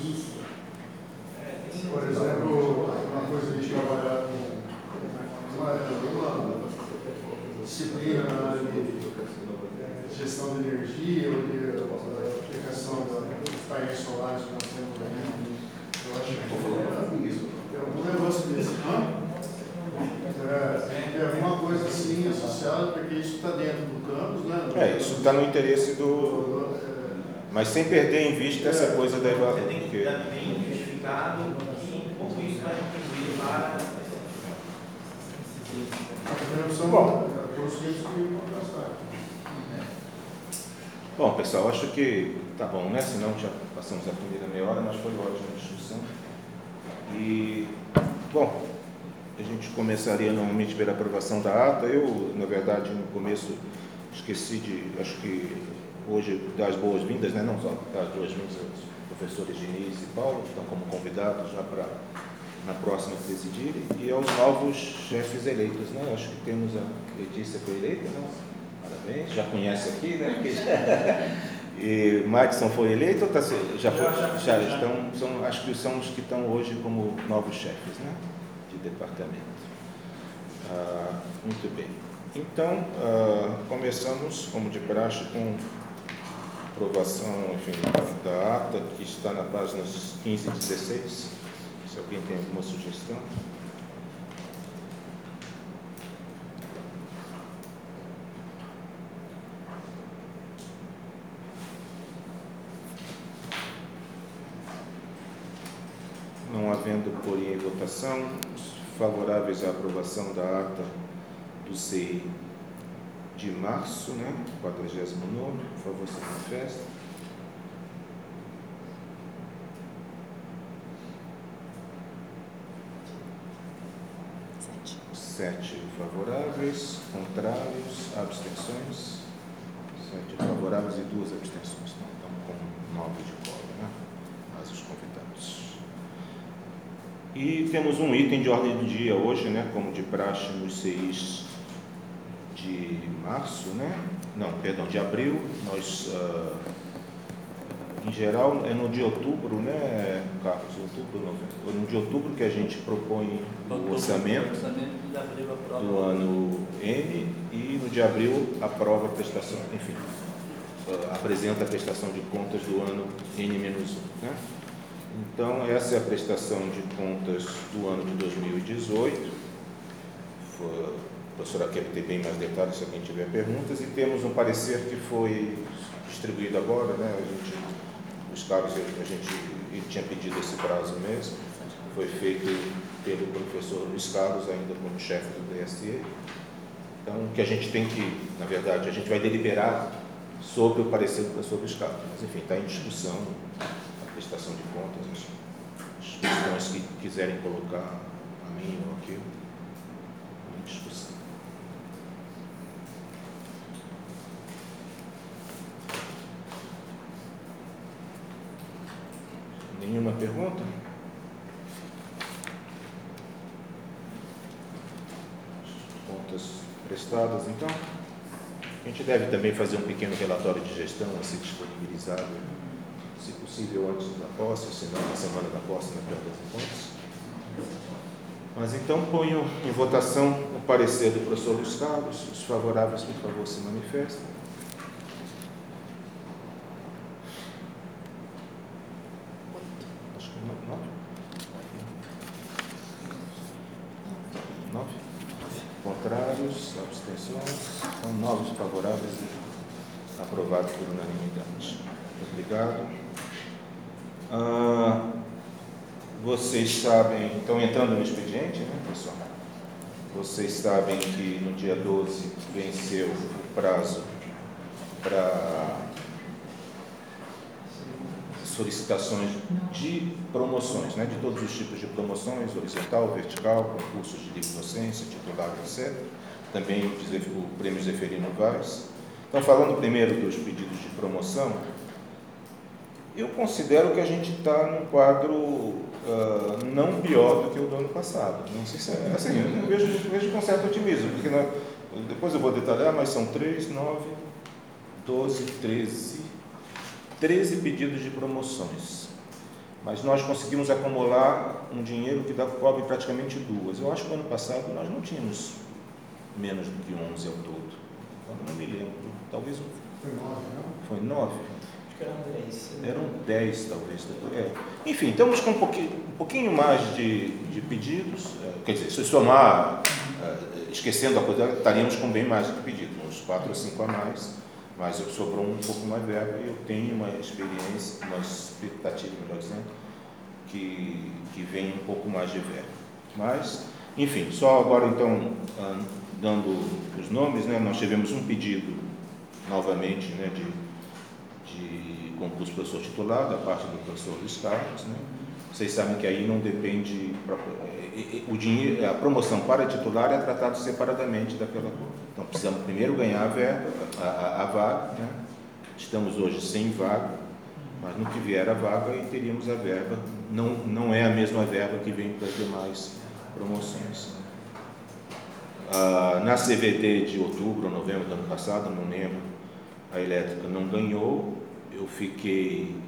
S8: Por exemplo, uma coisa de trabalhar com uma disciplina na área de gestão de energia ou de aplicação dos painéis solares que nós temos aí. Eu acho que é algum negócio desse. É alguma coisa assim associada, porque isso está dentro do campus, né?
S1: Isso está no interesse do... Mas sem perder em vista essa coisa da evasão.
S6: Você tem que cuidar também justificado e como isso vai contribuir para...
S1: Bom, pessoal, acho que tá bom, né? Senão já passamos a primeira meia hora, mas foi ótima a discussão. E, bom, a gente começaria normalmente pela aprovação da ata. Eu, na verdade, no começo esqueci acho que hoje, dar as boas-vindas, né? Não só dar as boas-vindas aos professores Diniz e Paulo, que estão como convidados já para na próxima presidirem, e aos novos chefes eleitos, né? Acho que temos a Letícia foi eleita, não? Parabéns, já conhece aqui, né? E Madison foi eleito, ou já estão, acho que são os que estão hoje como novos chefes, né? De departamento. Muito bem. Então, começamos, como de praxe, com aprovação, enfim, da ata, que está na páginas 15 e 16. Se alguém tem alguma sugestão. Não havendo, porém, em votação, favoráveis à aprovação da ata do CI de março, né? 49º, por favor, se manifeste. 7 favoráveis, contrários, abstenções. 7 favoráveis e 2 abstenções. Então, estamos com 9 de colo, né? Mais os convidados. E temos um item de ordem do dia hoje, né? Como de praxe nos CIs de março, né? Não, perdão, de abril. Nós, em geral, é no de outubro, né, Carlos? No de outubro que a gente propõe o orçamento do ano N, e no de abril aprova a prestação, enfim, apresenta a prestação de contas do ano N-1, né? Então, essa é a prestação de contas do ano de 2018. A professora quer ter bem mais detalhes se alguém tiver perguntas, e temos um parecer que foi distribuído agora, né? Os casos, ele tinha pedido esse prazo mesmo, foi feito pelo professor Luiz Carlos, ainda como chefe do DSE. Então, o que a gente tem que, na verdade, a gente vai deliberar sobre o parecer do professor Luiz Carlos, mas enfim, está em discussão a prestação de contas, as questões que quiserem colocar a mim ou aquilo, em discussão. Nenhuma pergunta? Contas prestadas, então. A gente deve também fazer um pequeno relatório de gestão a ser disponibilizado, se possível, antes da posse, ou se não, na semana da posse, na perda das contas. Mas então ponho em votação o parecer do professor Luiz Carlos. Os favoráveis, por favor, se manifestem. Contrários, abstenções. Aprovado por unanimidade. Obrigado. Vocês sabem, então entrando no expediente, né, pessoal? Vocês sabem que no dia 12 venceu o prazo para solicitações de promoções, né, de todos os tipos de promoções, horizontal, vertical, concursos de livre docência, titular, etc. Também o Prêmio Zeferino Vaz. Então, falando primeiro dos pedidos de promoção, eu considero que a gente está num quadro não pior do que o do ano passado. Não sei se é assim, eu vejo com certo otimismo, porque depois eu vou detalhar, mas são 3, 9, 12, 13 pedidos de promoções. Mas nós conseguimos acumular um dinheiro que cobre praticamente 2. Eu acho que no ano passado nós não tínhamos menos do que 11 ao todo. Eu não me lembro. Talvez
S8: Foi 9, não?
S1: Foi 9?
S9: Acho que eram 10.
S1: Eram 10, talvez. Enfim, estamos com um pouquinho mais de pedidos. Quer dizer, se somar, esquecendo a coisa, estaríamos com bem mais de pedidos, uns 4 ou 5 a mais. Mas sobrou um pouco mais verba e eu tenho uma experiência, uma expectativa, melhor dizendo, que vem um pouco mais de verba. Mas, enfim, só agora então, dando os nomes, né, nós tivemos um pedido, novamente, né, de concurso professor titular, da parte do professor Luiz Carlos, né. Vocês sabem que aí não depende, o dinheiro, a promoção para titular é tratado separadamente daquela coisa. Então, precisamos primeiro ganhar a verba, a vaga, né? Estamos hoje sem vaga, mas no que vier a vaga, aí teríamos a verba. Não é a mesma verba que vem para as demais promoções. Na CVD de outubro ou novembro do ano passado, não lembro, a elétrica não ganhou. Eu fiquei...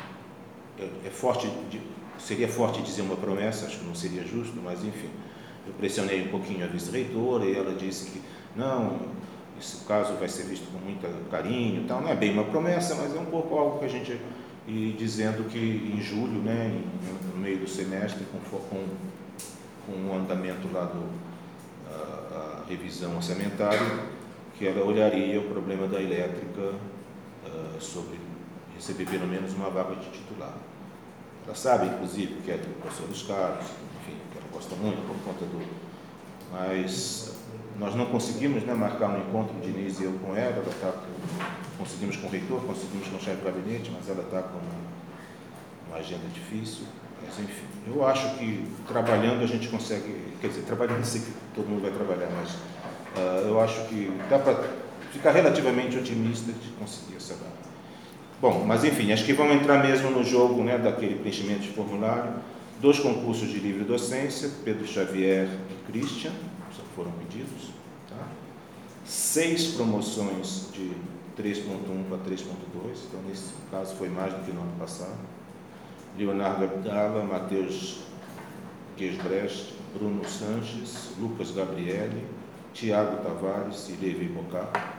S1: seria forte dizer uma promessa, acho que não seria justo, mas enfim. Eu pressionei um pouquinho a vice-reitora e ela disse que não, esse caso vai ser visto com muito carinho, tal. Não é bem uma promessa, mas é um pouco algo que a gente ir dizendo que em julho, né, no meio do semestre, com o andamento lá a revisão orçamentária, que ela olharia o problema da elétrica sobre receber pelo menos uma vaga de titular. Ela sabe, inclusive, que é do professor Luiz Carlos, enfim, que ela gosta muito por conta do... Mas nós não conseguimos, né, marcar um encontro, o Diniz e eu com ela está conseguimos com o reitor, conseguimos com o chefe do gabinete, mas ela está com uma agenda difícil. Mas, enfim, eu acho que trabalhando a gente consegue, quer dizer, trabalhando sei que todo mundo vai trabalhar, mas eu acho que dá para ficar relativamente otimista de conseguir essa vaga. Bom, mas enfim, acho que vamos entrar mesmo no jogo, né, daquele preenchimento de formulário. 2 concursos de livre docência, Pedro Xavier e Christian, só foram pedidos. Tá? 6 promoções de 3.1 para 3.2, então nesse caso foi mais do que no ano passado. Leonardo Abdala, Matheus Guesbrecht, Bruno Sanches, Lucas Gabriele, Tiago Tavares e Levi Bocá.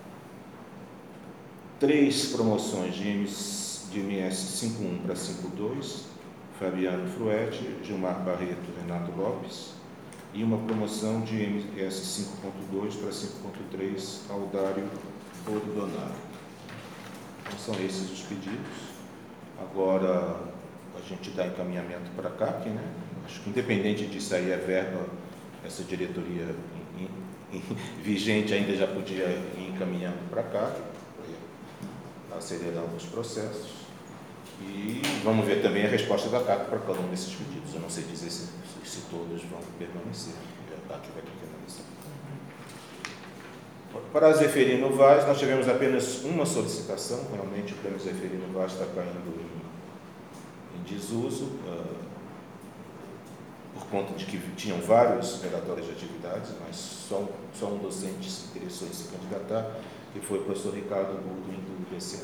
S1: 3 promoções de MS 5.1 para 5.2, Fabiano Fruetti, Gilmar Barreto, Renato Lopes, e uma promoção de MS 5.2 para 5.3, Aldário Ordonado. Então, são esses os pedidos. Agora, a gente dá encaminhamento para a CAC, né? Acho que independente de sair a verba, essa diretoria vigente ainda já podia ir encaminhando para a CAC, acelerando os processos. E vamos ver também a resposta da CAC para cada um desses pedidos. Eu não sei dizer se todos vão permanecer, a CAC vai permanecer. Para a Zeferino Vaz, nós tivemos apenas uma solicitação, realmente o prêmio Zeferino Vaz está caindo em desuso, por conta de que tinham vários relatórios de atividades, mas só um docente se interessou em se candidatar, que foi o professor Ricardo Goodwin do IBCA.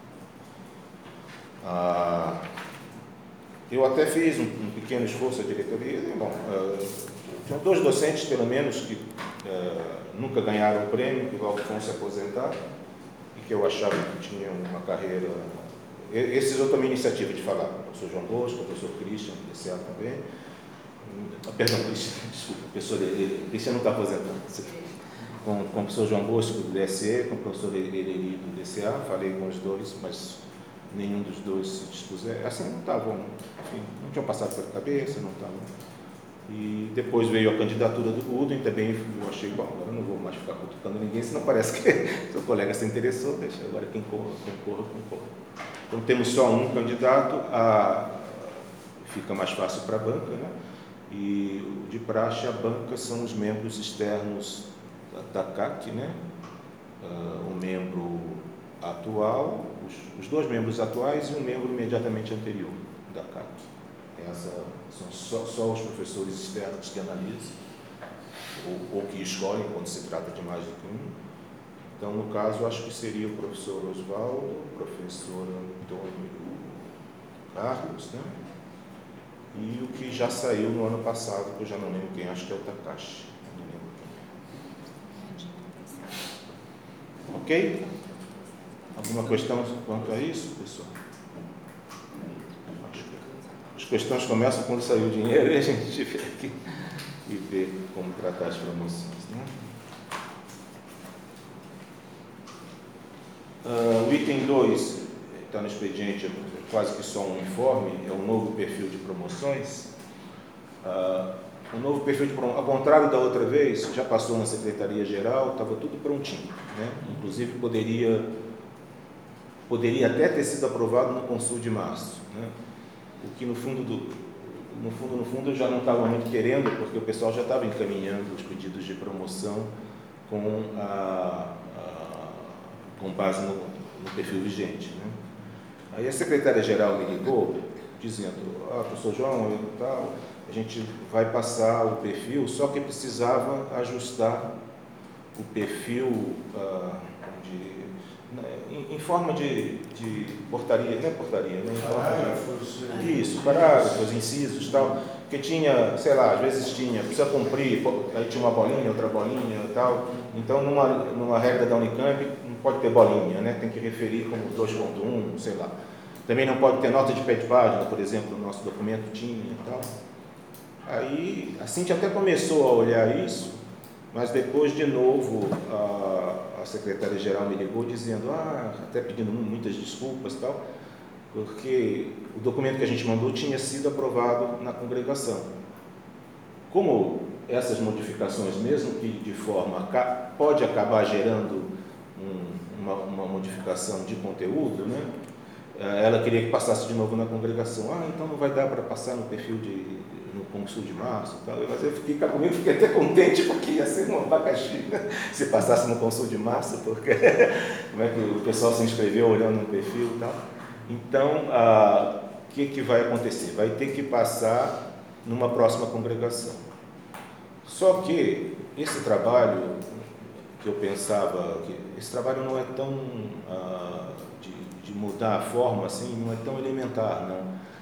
S1: Eu até fiz um pequeno esforço, a diretoria, e, bom, tinham 2 docentes, pelo menos, que nunca ganharam o prêmio, que logo vão se aposentar, e que eu achava que tinham uma carreira... Esses eu tomei iniciativa de falar, o professor João Bosco, o professor Christian, do IBCA também. Perdão, Christian, desculpa, o professor Christian não está aposentando. com o professor João Bosco do DSE, com o professor Ereri do DCA, falei com os dois, mas nenhum dos dois se dispuseram, assim, não estavam, enfim, não tinham passado pela cabeça, não estavam. E depois veio a candidatura do Udem, também eu achei, bom, agora não vou mais ficar cutucando ninguém, senão parece que seu colega se interessou, deixa agora quem concorra. Então temos só um candidato, fica mais fácil para a banca, né? E de praxe a banca são os membros externos da CAC, né? O membro atual, os dois membros atuais e um membro imediatamente anterior da CAC. São só os professores externos que analisam ou que escolhem quando se trata de mais do que um. Então, no caso, acho que seria o professor Oswaldo, o professor Antônio Carlos, né? E o que já saiu no ano passado, que eu já não lembro quem, acho que é o Takashi. Não lembro quem. Ok? Alguma questão quanto a isso, pessoal? As questões começam quando sair o dinheiro e a gente vê aqui e vê como tratar as promoções, né? O item 2 está no expediente, é quase que só um informe, é o novo perfil de promoções. O novo perfil de promoções, ao contrário da outra vez, já passou na Secretaria-Geral, estava tudo prontinho, né? Inclusive poderia até ter sido aprovado no Consul de março, né? O que no fundo eu já não estava muito querendo, porque o pessoal já estava encaminhando os pedidos de promoção com base no perfil vigente, né? Aí a secretária-geral me ligou, dizendo, professor João, a gente vai passar o perfil, só que precisava ajustar o perfil em forma de portaria, não é portaria, né? Isso, parágrafos, incisos e tal, porque tinha, sei lá, às vezes precisa cumprir, aí tinha uma bolinha, outra bolinha e tal, então numa regra da Unicamp não pode ter bolinha, né? Tem que referir como 2.1, sei lá. Também não pode ter nota de pé de página, por exemplo, no nosso documento tinha e tal. Aí a Cíntia até começou a olhar isso, mas depois de novo a secretária-geral me ligou dizendo, até pedindo muitas desculpas e tal, porque o documento que a gente mandou tinha sido aprovado na congregação. Como essas modificações, mesmo que de forma pode acabar gerando uma modificação de conteúdo, né? Ela queria que passasse de novo na congregação. Então não vai dar para passar no perfil no Consul de março e tal. Mas eu fiquei até contente, porque ia ser um abacaxi, né? Se passasse no Consul de março, porque como é que o pessoal se inscreveu olhando no perfil e tal. Então, o que vai acontecer? Vai ter que passar numa próxima congregação. Só que esse trabalho que eu pensava, esse trabalho não é tão de mudar a forma assim, não é tão elementar,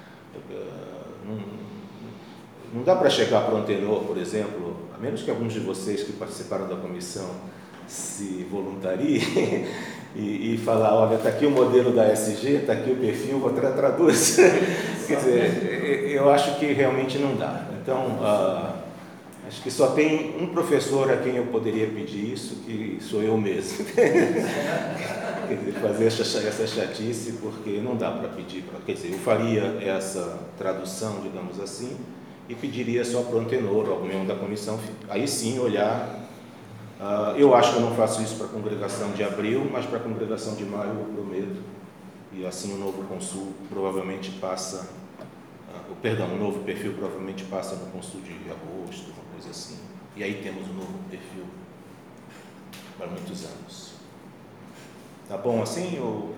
S1: não dá para chegar para um tenor, por exemplo, a menos que alguns de vocês que participaram da comissão se voluntariem e falar, olha, está aqui o modelo da SG, está aqui o perfil, vou traduz. Quer dizer, eu acho que realmente não dá. Então, acho que só tem um professor a quem eu poderia pedir isso, que sou eu mesmo. Quer dizer, fazer essa chatice, porque não dá para pedir. Quer dizer, eu faria essa tradução, digamos assim, e pediria só para o tenor, algum membro da comissão, aí sim olhar. Eu acho que eu não faço isso para a congregação de abril, mas para a congregação de maio eu prometo. E assim o novo Consul provavelmente passa, o novo perfil provavelmente passa no Consul de agosto, uma coisa assim. E aí temos um novo perfil para muitos anos. Tá bom assim? Ou...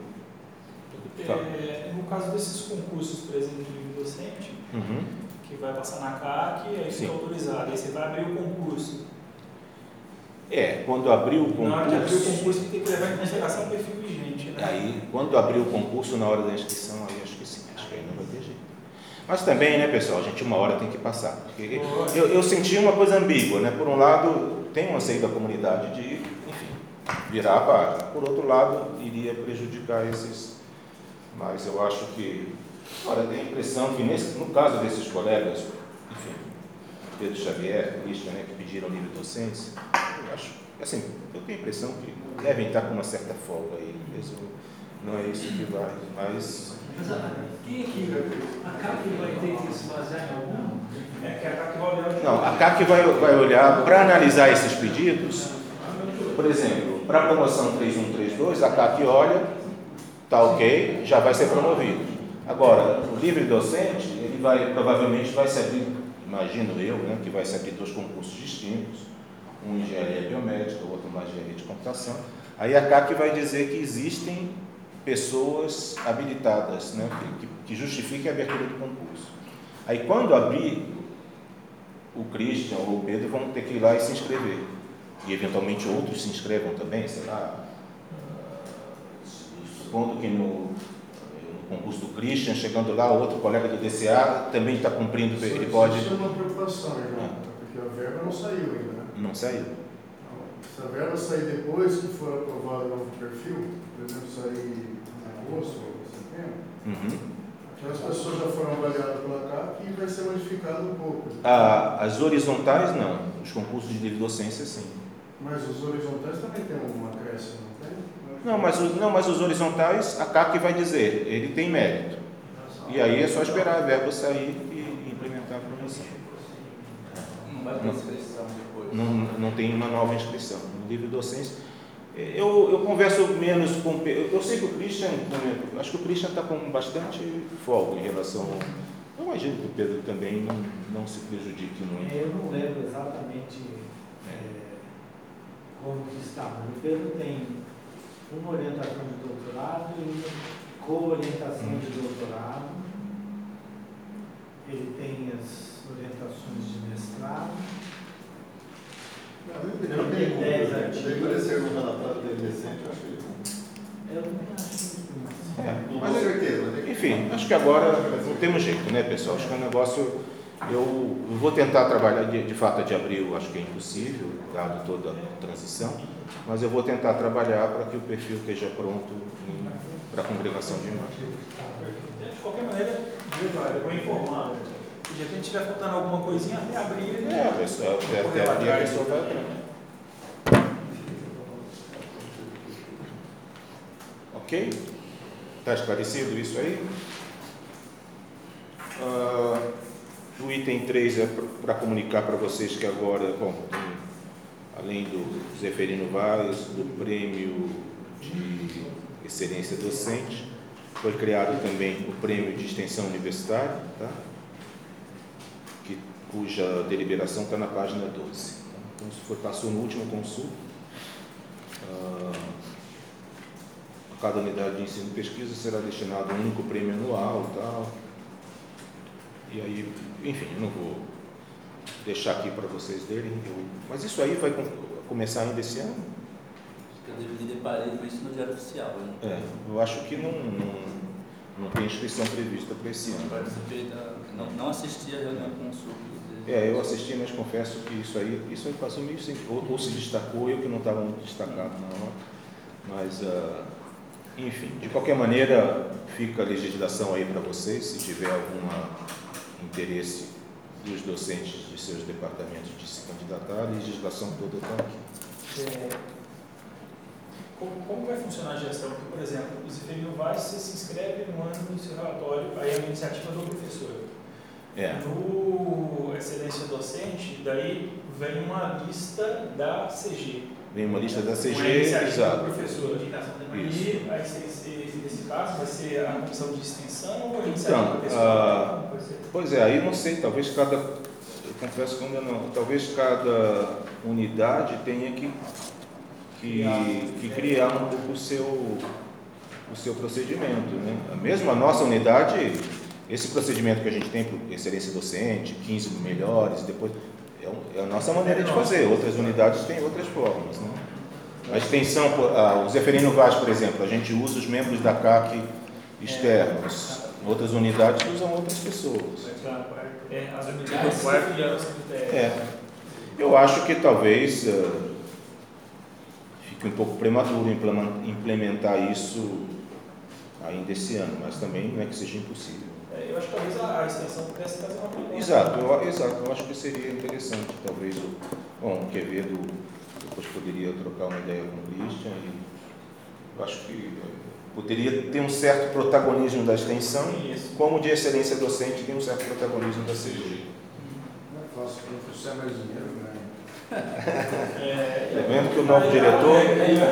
S4: No caso desses concursos, por exemplo, de livro docente, que vai passar na CAC, aí fica autorizado, aí você vai abrir o concurso.
S1: Quando abrir o concurso...
S4: Na hora de abrir o concurso, tem que levar em consideração o perfil vigente, né?
S1: Aí, quando abrir o concurso, na hora da inscrição, aí acho que sim, acho que aí não vai ter jeito. Mas também, né, pessoal, a gente uma hora tem que passar. Porque eu senti uma coisa ambígua, né? Por um lado, tem um anseio da comunidade de, enfim, virar a página. Por outro lado, iria prejudicar esses... Mas eu acho que... Olha, tem a impressão que, no caso desses colegas, enfim, Pedro Xavier, Cristian, né, que pediram livre docência, eu acho assim, eu tenho a impressão que devem estar com uma certa folga aí, mesmo, não é isso que vai, mas...
S7: Quem aqui, a CAC vai ter que se basear em algum?
S4: É que a CAC vai olhar...
S1: Não, a CAC vai olhar para analisar esses pedidos, por exemplo, para a promoção 3132, a CAC olha, está ok, já vai ser promovido. Agora, o livre docente, ele provavelmente vai se abrir, imagino eu, né, que vai se abrir 2 concursos distintos, um em engenharia biomédica, o outro mais engenharia de computação. Aí a CAC vai dizer que existem pessoas habilitadas, né, que justifiquem a abertura do concurso. Aí quando abrir, o Christian ou o Pedro vão ter que ir lá e se inscrever. E eventualmente outros se inscrevam também, sei lá. Supondo que no concurso do Christian, chegando lá, outro colega do DCA também está cumprindo, ele pode...
S8: Isso é uma preocupação, João, porque a verba não saiu ainda, né?
S1: Não saiu.
S8: Se a verba sair depois que for aprovado o novo perfil, por exemplo, sair em agosto ou setembro, aquelas pessoas já foram avaliadas pela CAC e vai ser modificado um pouco.
S1: As horizontais, não. Os concursos de livre docência, sim.
S8: Mas os horizontais também tem alguma acréscimo, não tem?
S1: Não, mas os horizontais, a CAC vai dizer, ele tem mérito. E aí é só esperar a verba sair e implementar a promoção.
S9: Não vai ter inscrição depois.
S1: Não tem uma nova inscrição. No livre docência, eu converso menos com... Eu sei que o Christian, acho que o Christian está com bastante folga em relação... Eu imagino que o Pedro também não se prejudique muito.
S7: Eu não lembro exatamente como que estava. O Pedro tem uma orientação de doutorado e uma co-orientação de doutorado. Ele tem as orientações de mestrado.
S3: Ele tem 10 artigos. Ele pareceu no relatório dele recente, eu acho que ele tem.
S7: Eu também acho que
S3: não tenho certeza, mas
S1: enfim, acho que agora não temos jeito, né, pessoal? Acho que é um negócio... Eu vou tentar trabalhar, de fato, de abril, acho que é impossível, dado toda a transição, mas eu vou tentar trabalhar para que o perfil esteja pronto para a congregação de imagem.
S4: De qualquer maneira, eu vou informar. Se de repente estiver faltando alguma coisinha, até abrir.
S1: Até abrir a pessoa vai atrás. Ok? Está esclarecido isso aí? O item 3 é para comunicar para vocês que agora, bom, além do Zeferino Vaz, do Prêmio de Excelência Docente, foi criado também o Prêmio de Extensão Universitária, tá? Cuja deliberação está na página 12. Então, passou no último consulta. A cada unidade de ensino e pesquisa será destinado um único prêmio anual e tal. E aí, enfim, eu não vou deixar aqui para vocês lerem. Mas isso aí vai começar ainda esse ano?
S10: Eu deparei com isso no Diário Oficial. Né?
S1: Eu acho que não tem inscrição prevista para esse ano.
S10: Não assisti a reunião com o SUC.
S1: Eu assisti, mas confesso que isso aí passou meio sem... Ou se destacou, eu que não estava muito destacado na hora. Mas, enfim, de qualquer maneira, fica a legislação aí para vocês, se tiver algum interesse dos docentes de seus departamentos de se candidatar, a legislação toda está aqui.
S4: Como vai funcionar a gestão? Porque, por exemplo, o Zeferino Vaz, você se inscreve no ano do seu relatório, aí é uma iniciativa do professor. No Excelência Docente, daí vem uma lista da CG.
S1: Vem uma lista da CG,
S4: exato. Do professor.
S1: Isso.
S4: E aí, nesse caso, vai ser a comissão de extensão ou a iniciativa do professor?
S1: Pois é, aí não sei, talvez eu confesso que ainda não, talvez cada unidade tenha que criar um pouco o seu procedimento, né? Mesmo a nossa unidade, esse procedimento que a gente tem para excelência docente, 15 melhores, depois é a nossa maneira de fazer. Outras unidades têm outras formas, né? A extensão, o Zeferino Vaz, por exemplo, a gente usa os membros da CAC externos. Outras unidades usam outras pessoas.
S4: As unidades vai criando os critérios.
S1: Eu acho que talvez fique um pouco prematuro implementar isso ainda esse ano, mas também não é que seja impossível.
S4: Eu acho que talvez a extensão pudesse fazer uma proposta.
S1: Exato, eu acho que seria interessante, talvez, o Quevedo depois poderia trocar uma ideia com o Christian e eu acho que poderia ter um certo protagonismo da extensão, como de excelência docente tem um certo protagonismo da CG.
S8: Não é fácil, o professor é mais dinheiro, né?
S1: Lembrando que o novo diretor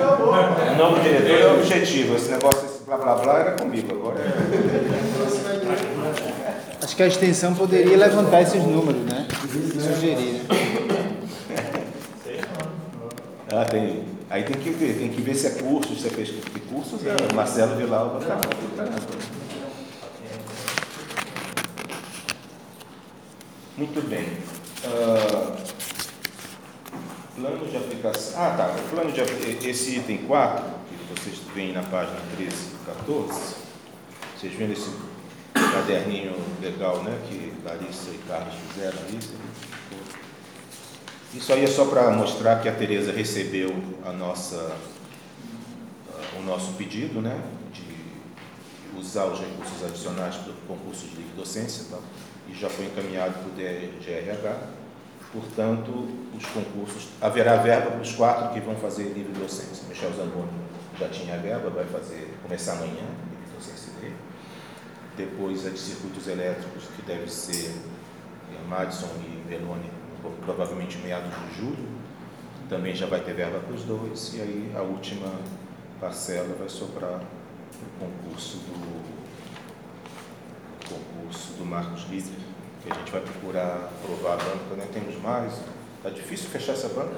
S1: é o objetivo, esse negócio, esse blá blá blá era comigo, agora
S11: Acho que a extensão poderia levantar esses números, né? Sugerir.
S1: Aí tem que ver se é curso, se é pesquisa de cursos, o Marcelo Vilalba está muito bem. Plano de aplicação. O plano de esse item 4, que vocês veem na página 13 e 14, vocês vendo esse caderninho legal, né, que Larissa e Carlos fizeram ali. Isso aí é só para mostrar que a Tereza recebeu o nosso pedido, né, de usar os recursos adicionais para o concurso de livre docência, tá? E já foi encaminhado para o DRH. Portanto, os concursos, haverá verba para os 4 que vão fazer livre docência. Michel Zamboni já tinha a verba, vai começar amanhã, livre docência dele. Depois a de circuitos elétricos, que deve ser Madison e Meloni, provavelmente meados de julho. Também já vai ter verba para os 2. E aí a última parcela vai sobrar para o concurso do Marcos Líder, que a gente vai procurar aprovar a banca, né? Temos mais, está difícil fechar essa banca.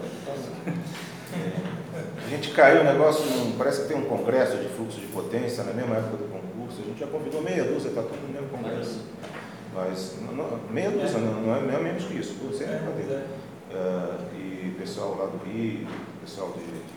S1: A gente caiu o negócio, parece que tem um congresso de fluxo de potência na mesma época do concurso, a gente já convidou meia dúzia, está tudo no mesmo congresso. Mas meia dúzia, não é menos que isso, tudo sempre brincadeira. E pessoal lá do Rio, pessoal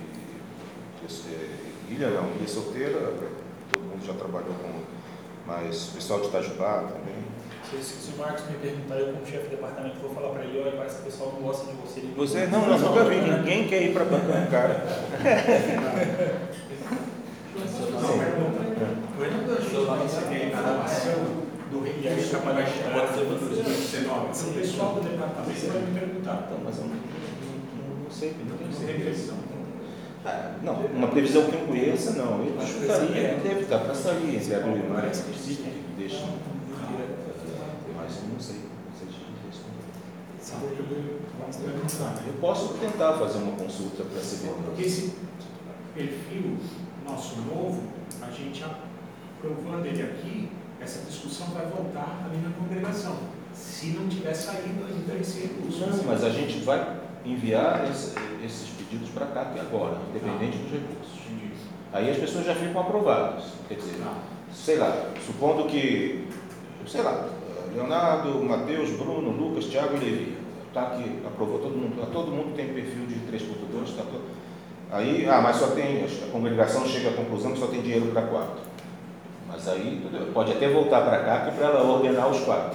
S1: de Ilha Solteira, todo mundo já trabalhou com, mas pessoal de Itajubá também.
S4: Se o Marcos me perguntar, eu como chefe de departamento vou falar para ele, olha, parece que o pessoal não gosta de você.
S1: Você nunca vi, ninguém quer ir para a banca do cara.
S2: Do regime trabalhista de 2019. O pessoal do departamento vai me perguntar.
S1: Mas eu não sei, não tenho certeza. Não, uma previsão que eu conheça, não. Eu chutaria que deve estar para sair entre abril e maio. Deixa. Mas eu não sei. Eu posso tentar fazer uma consulta para saber.
S2: Porque esse perfil nosso novo, a gente aprovando ele aqui, essa discussão vai voltar ali na congregação. Se não tiver saído ainda esse recurso.
S1: Não, mas a gente vai enviar esses pedidos para cá aqui agora, independente dos recursos. Aí as pessoas já ficam aprovadas. Quer dizer, sei lá, supondo que, Leonardo, Matheus, Bruno, Lucas, Thiago e Levi, está aqui, aprovou todo mundo tem perfil de 3.2, está todo. Aí, mas só tem, a congregação chega à conclusão que só tem dinheiro para 4. Mas aí pode até voltar para cá para ela ordenar os 4.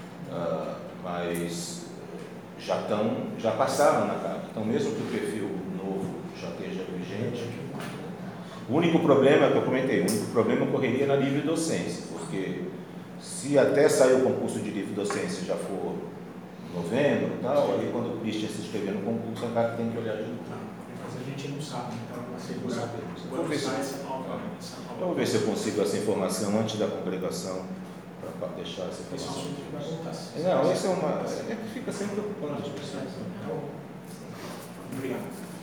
S1: Mas já passaram na CAP. Então, mesmo que o perfil novo já esteja vigente, o único problema que eu comentei, ocorreria na livre docência, porque se até sair o concurso de livre docência já for novembro e tal, aí quando o Christian se inscrever no concurso, a CAP tem que olhar de novo.
S2: Mas a gente não sabe, então não sabemos.
S1: Eu vou ver se eu consigo essa informação antes da congregação, para deixar essa informação. Não, isso é que fica sempre preocupando as pessoas.
S2: Obrigado.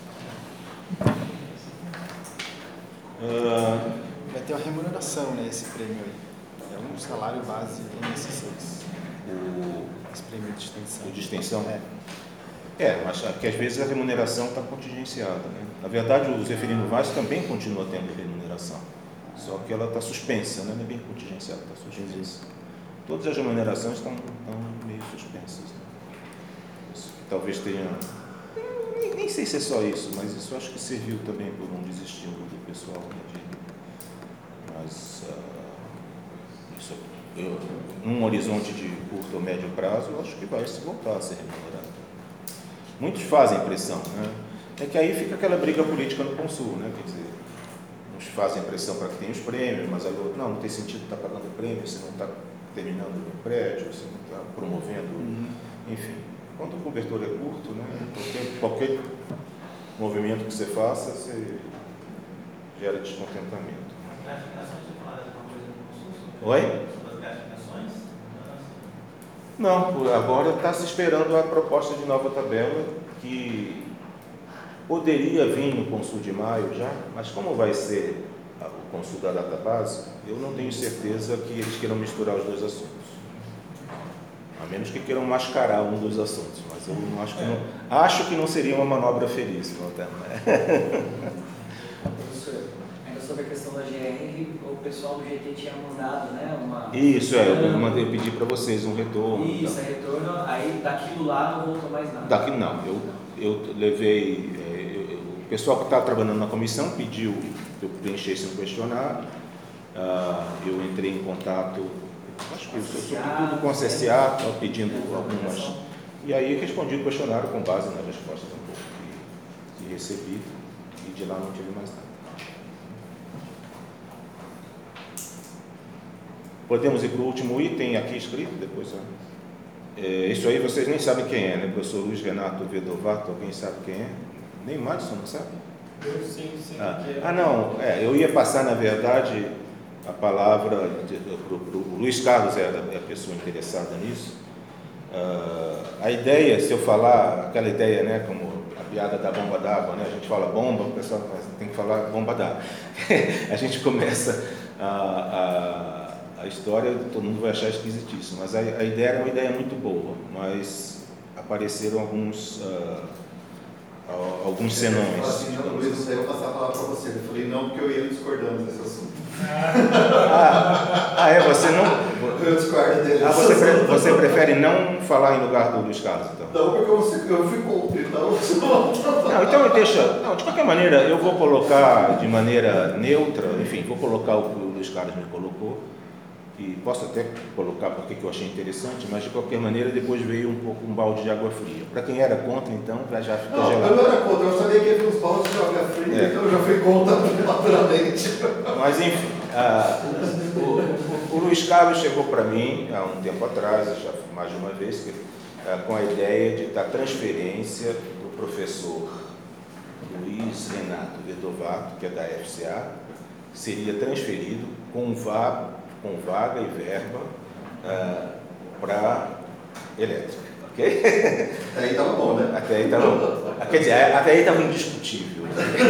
S11: Vai ter uma remuneração, né, esse prêmio aí. É um salário base NS6. Esse prêmio de extensão.
S1: O de extensão? Mas que às vezes a remuneração está contingenciada, né? Na verdade, o Zeferino Vaz também continua tendo remuneração, só que ela está suspensa, né? Não é bem contingenciada, está suspensa. Todas as remunerações estão meio suspensas. Né? Isso, talvez tenha... Nem sei se é só isso, mas isso acho que serviu também por um desestímulo do pessoal. Né? Mas isso, num horizonte de curto ou médio prazo, eu acho que vai se voltar a ser remunerado. Muitos fazem pressão, né? É que aí fica aquela briga política no Consul, né? Quer dizer, uns fazem pressão para que tenha os prêmios, mas não tem sentido estar pagando prêmio se não está terminando o prédio, se não está promovendo, enfim. Quando o cobertor é curto, né? movimento que você faça, você gera descontentamento. Oi? Não, agora está se esperando a proposta de nova tabela, que poderia vir no Consul de maio já, mas como vai ser o Consul da database, eu não tenho certeza que eles queiram misturar os dois assuntos. A menos que queiram mascarar um dos assuntos, mas eu não acho que não, acho que não seria uma manobra feliz.
S9: Ainda sobre a questão da GR, o pessoal do GT tinha mandado, né, uma...
S1: Isso, eu pedi para vocês um retorno.
S9: Isso,
S1: então.
S9: Retorno, aí daquilo lá não voltou mais nada.
S1: Daqui não, eu levei, o pessoal que está trabalhando na comissão pediu que eu preenchesse um questionário, eu entrei em contato, acho que sobretudo com a CSA, pedindo algumas, e aí respondi o questionário com base nas respostas um pouco que recebi, e de lá não tive mais nada. Podemos ir para o último item aqui escrito, depois. Isso aí vocês nem sabem quem é, né? Professor Luiz Renato Vedovato, alguém sabe quem é? Nem Madison, não sabe?
S6: Eu sim.
S1: Não, eu ia passar, na verdade, a palavra para o Luiz Carlos, é a pessoa interessada nisso. A ideia, se eu falar, aquela ideia, né, como a piada da bomba d'água, né? A gente fala bomba, o pessoal tem que falar bomba d'água. A gente começa a história, todo mundo vai achar esquisitíssimo, mas a ideia era uma ideia muito boa, mas apareceram alguns senões.
S3: Assim, não, Luiz, eu vou passar a palavra para você. Eu falei não, porque eu ia discordando desse assunto.
S1: Você não...
S3: Eu discordo dele.
S1: Você prefere não falar em lugar do Luiz Carlos, então?
S3: Não, porque eu fui contra, então...
S1: Então deixa... Não, de qualquer maneira, eu vou colocar de maneira neutra, enfim, vou colocar o que o Luiz Carlos me colocou, e posso até colocar porque eu achei interessante, mas de qualquer maneira depois veio um balde de água fria. Para quem era contra, então, já fica gelado.
S3: Eu não era contra, eu sabia que havia uns baldes de água fria, então eu já fui contra naturalmente.
S1: Mas enfim, o Luiz Carlos chegou para mim há um tempo atrás, já mais de uma vez, com a ideia de dar transferência do professor Luiz Renato Vedovato, que é da FCA, seria transferido com vaga e verba para elétrica, ok?
S3: Até aí estava bom, né?
S1: Até aí estava bom. Quer dizer, até aí estava indiscutível.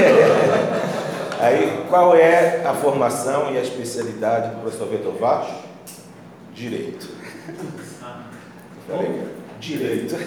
S1: Aí, qual é a formação e a especialidade do professor Vedovato? Direito. Direito.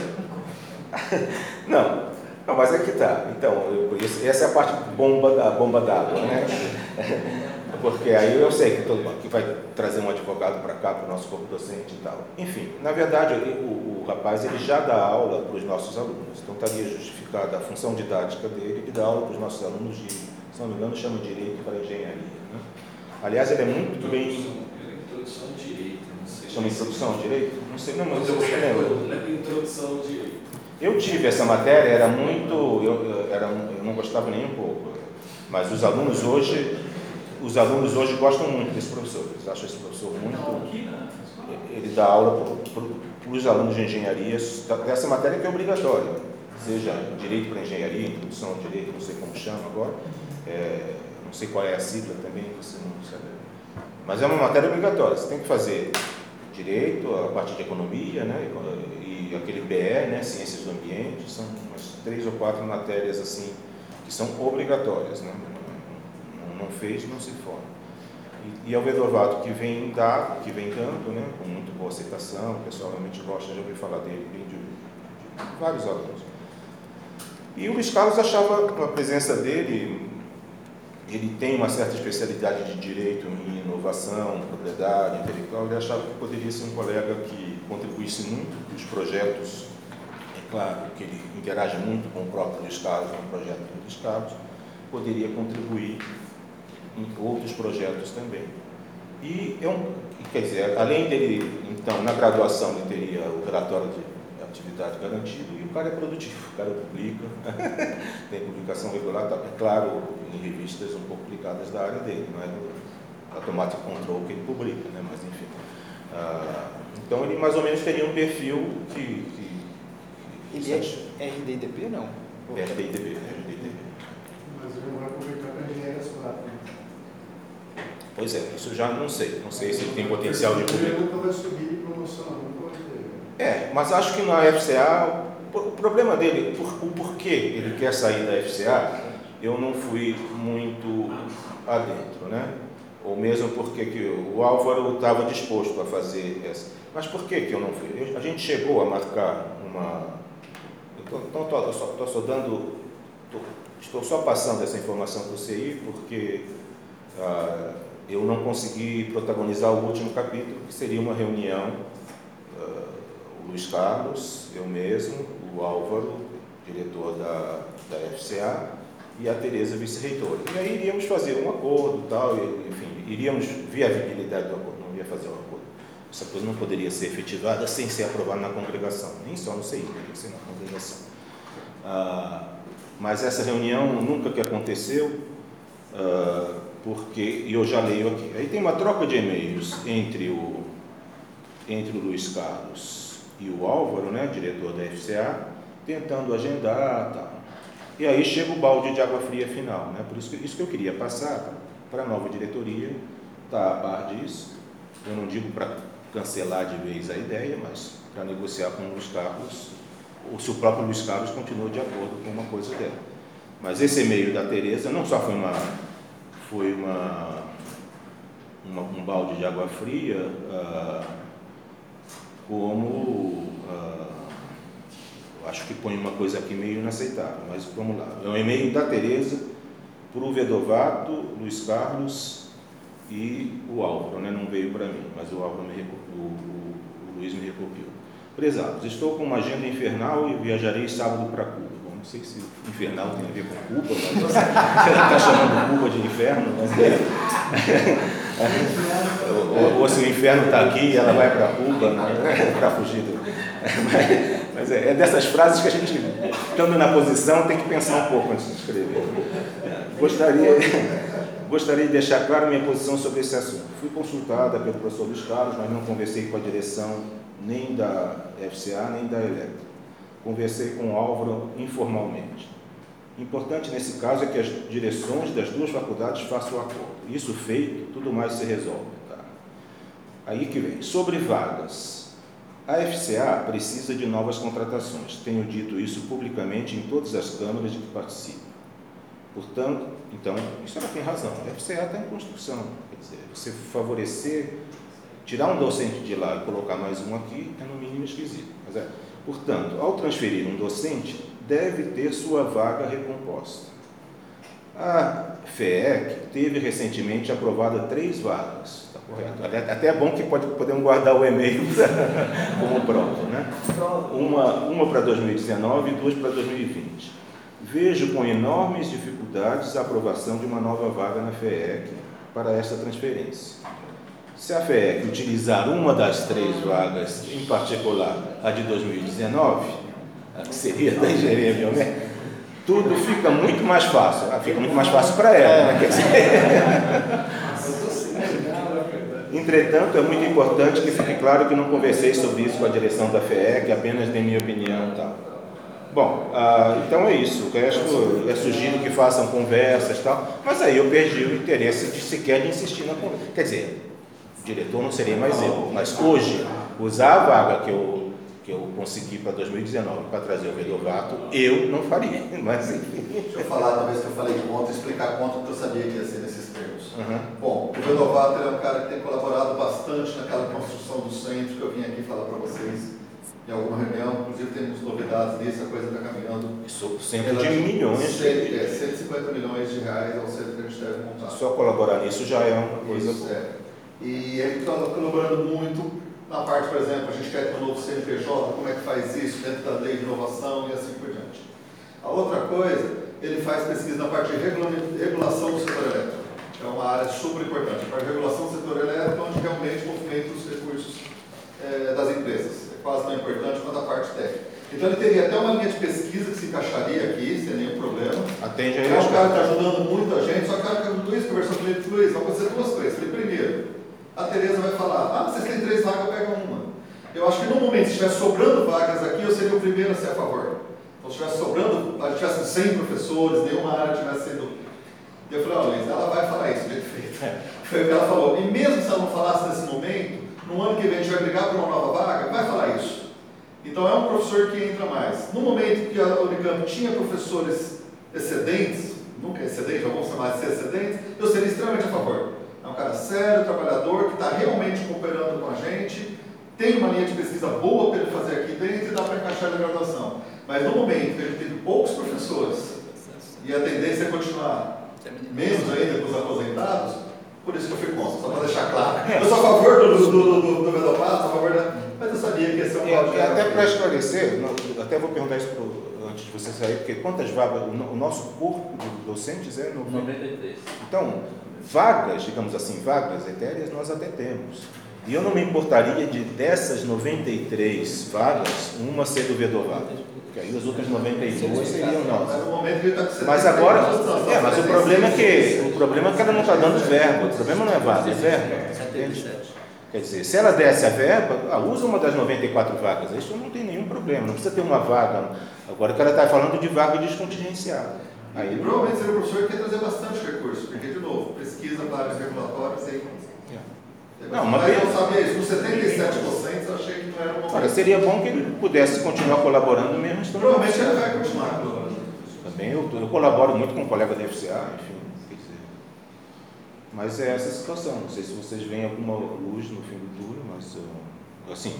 S1: Não, mas é que tá. Então, essa é a parte bomba d'água, né? Porque aí eu sei que vai trazer um advogado para cá, para o nosso corpo docente e tal. Enfim, na verdade, o rapaz ele já dá aula para os nossos alunos. Então, estaria justificada a função didática dele, ele dá aula para os nossos alunos de, se não me engano, chama Direito para Engenharia. Né? Aliás, ele é muito bem...
S10: Introdução ao Direito, não sei.
S1: Chama Introdução ao Direito? Não sei, não, mas eu lembro.
S10: Introdução ao Direito.
S1: Eu tive essa matéria, era muito... Eu não gostava nem um pouco. Mas os alunos hoje gostam muito desse professor. Eles acham esse professor muito... Ele dá aula para os alunos de engenharia dessa matéria que é obrigatória. Seja Direito para Engenharia, Introdução ao Direito, não sei como chama agora. Não sei qual é a sigla também, você não sabe. Mas é uma matéria obrigatória. Você tem que fazer Direito, a parte de Economia, né? E aquele BE, né? Ciências do Ambiente. São umas 3 ou 4 matérias assim que são obrigatórias, né? Não fez, não se forma. E é o Vedovato que vem dando, né, com muito boa aceitação, o pessoal realmente gosta, já ouvi falar dele, de vários alunos. E o Luiz Carlos achava a presença dele, ele tem uma certa especialidade de direito em inovação, propriedade intelectual, ele achava que poderia ser um colega que contribuísse muito nos projetos, é claro que ele interage muito com o próprio Luiz Carlos, no projeto do Luiz Carlos, poderia contribuir em outros projetos também. Quer dizer, além dele, então, na graduação ele teria o relatório de atividade garantido e o cara é produtivo, o cara publica, tem publicação regular, é claro, em revistas um pouco ligadas da área dele, não é do Automatic Control que ele publica, né? Mas enfim. Então ele mais ou menos teria um perfil que
S11: ele é RDDP, não?
S1: RDITB.
S8: Mas ele não vai aproveitar para engenharia das quatro.
S1: Pois é, isso já não sei. Não sei se ele tem potencial de publicar.
S8: Ele nunca vai subir de promoção, nunca vai ter.
S1: Mas acho que na FCA, o problema dele, o porquê ele quer sair da FCA, eu não fui muito adentro, né? Ou mesmo porque que o Álvaro estava disposto a fazer essa. Mas por que eu não fui? A gente chegou a marcar uma... Então, estou só passando essa informação para o CI, porque eu não consegui protagonizar o último capítulo, que seria uma reunião, o Luiz Carlos, eu mesmo, o Álvaro, diretor da FCA, e a Tereza, vice-reitora. E aí iríamos fazer um acordo, tal, enfim, iríamos ver a viabilidade do acordo, não ia fazer um acordo. Essa coisa não poderia ser efetivada sem ser aprovada na congregação, nem só no CI, teria que ser na congregação. Mas essa reunião nunca que aconteceu, porque eu já leio aqui. Aí tem uma troca de e-mails entre o Luiz Carlos e o Álvaro, né, diretor da FCA, tentando agendar, tal. E aí chega o balde de água fria final, né? Por isso que eu queria passar para a nova diretoria, tá a par disso. Eu não digo para cancelar de vez a ideia, mas para negociar com o Luiz Carlos, ou se o próprio Luiz Carlos continuou de acordo com uma coisa dela. Mas esse e-mail da Tereza não só foi um balde de água fria, como acho que põe uma coisa aqui meio inaceitável, mas vamos lá. É um e-mail da Tereza para o Vedovato, Luiz Carlos e o Álvaro, né? Não veio para mim, mas o Álvaro o Luiz me recopiou. Prezados, estou com uma agenda infernal e viajarei sábado para Cuba. Bom, não sei se infernal tem a ver com Cuba, mas ela está chamando Cuba de inferno, mas ou se o inferno está aqui e ela vai para Cuba, né? Para fugir do... Mas é dessas frases que a gente, estando na posição, tem que pensar um pouco antes de escrever. Gostaria de deixar claro minha posição sobre esse assunto. Fui consultada pelo professor Luiz Carlos, mas não conversei com a direção nem da FCA, nem da Eletro. Conversei com o Álvaro informalmente. Importante nesse caso é que as direções das duas faculdades façam o acordo. Isso feito, tudo mais se resolve. Tá? Aí que vem. Sobre vagas. A FCA precisa de novas contratações. Tenho dito isso publicamente em todas as câmaras de que participo. Portanto, então, isso ela tem razão. A FCA está em construção. Quer dizer, você favorecer, tirar um docente de lá e colocar mais um aqui, é no mínimo esquisito. Mas portanto, ao transferir um docente, deve ter sua vaga recomposta. A FEEC teve recentemente aprovada 3 vagas. Correto. Até é bom que podemos guardar o e-mail como prova, né? Uma para 2019 e 2 para 2020. Vejo com enormes dificuldades a aprovação de uma nova vaga na FEEC para esta transferência. Se a FEEC utilizar uma das 3 vagas, em particular a de 2019, que seria da engenharia biomédica, tudo fica muito mais fácil. Fica muito mais fácil para ela, né? Quer dizer... Entretanto, é muito importante que fique claro que não conversei sobre isso com a direção da FEEC, apenas dei minha opinião e tal. Bom, então é isso. O resto é sugiro que façam conversas e tal, mas aí eu perdi o interesse de sequer de insistir na conversa. Quer dizer, o diretor não seria mais eu, mas hoje, usar a vaga que eu consegui para 2019 para trazer o Vedovato, eu não faria, mas enfim.
S3: Deixa eu falar, talvez que eu falei contra, explicar contra o que eu sabia que ia ser nesses termos. Bom, o Vedovato é um cara que tem colaborado bastante naquela construção do centro que eu vim aqui falar para vocês em alguma reunião, inclusive temos novidades nisso, a coisa está caminhando.
S1: Centro de milhões.
S3: 150 milhões de reais ao centro que a gente deve montar.
S1: Só colaborar nisso já é uma coisa boa.
S3: E ele está colaborando muito na parte, por exemplo, a gente quer ter um novo CNPJ, como é que faz isso dentro da lei de inovação e assim por diante. A outra coisa, ele faz pesquisa na parte de regulação do setor elétrico. É uma área super importante. A parte de regulação do setor elétrico, onde realmente movimenta os recursos das empresas. É quase tão importante quanto a parte técnica. Então ele teria até uma linha de pesquisa que se encaixaria aqui, sem nenhum problema.
S1: Atende aí.
S3: É um cara que está ajudando muito a gente, só que o Luiz conversou com ele, Luiz, vão acontecer 2 coisas. Primeiro, a Tereza vai falar, vocês têm 3 vagas, pega uma. Eu acho que no momento, se estiver sobrando vagas aqui, eu seria o primeiro a ser a favor. Então Então, se estivesse sobrando, a gente tivesse 100 professores, nenhuma área estivesse sendo... Eu falei, olha, Luiz, ela vai falar isso, de jeito feito. Foi o que ela falou. E mesmo se ela não falasse nesse momento, no ano que vem a gente vai brigar por uma nova vaga, vai falar isso. Então é um professor que entra mais. No momento que a Unicamp tinha professores excedentes, nunca é excedente, já vamos chamar de ser excedentes, eu seria extremamente a favor. É um cara sério, trabalhador, que está realmente cooperando com a gente, tem uma linha de pesquisa boa para ele fazer aqui dentro e dá para encaixar na graduação. Mas no momento que a gente tem poucos professores e a tendência é continuar menos ainda com os aposentados, por isso que eu fui contra, só para deixar claro. Eu sou a favor do Vedopato, sou a favor da... Mas eu sabia que esse é um
S1: projeto. Até para esclarecer, até vou perguntar isso antes de você sair, porque quantas vagas, o nosso corpo de docentes é
S10: 93.
S1: Então, vagas, digamos assim, vagas etéreas nós até temos. E eu não me importaria de dessas 93 vagas, uma ser do Vedovato. Porque aí as outras 92 seriam nossas. Mas agora, mas o problema é que ela não está dando verba. O problema não é vaga, é verba.
S10: 77.
S1: Quer dizer, se ela desse a verba, usa uma das 94 vagas. Isso não tem nenhum problema. Não precisa ter uma vaga. Agora que ela está falando de vaga descontingenciada.
S3: Aí, provavelmente seria o professor que ia trazer bastante recurso, porque, de novo, pesquisa para áreas regulatórias e aí...
S1: Não,
S3: mas eu sabia isso, com 77 docentes, eu achei que não era uma...
S1: Agora, seria bom que ele pudesse continuar colaborando mesmo.
S3: Provavelmente ele vai continuar colaborando.
S1: Também eu colaboro muito com um colega da FCA, enfim, quer dizer. Mas é essa a situação. Não sei se vocês veem alguma luz no fim do túnel, mas assim...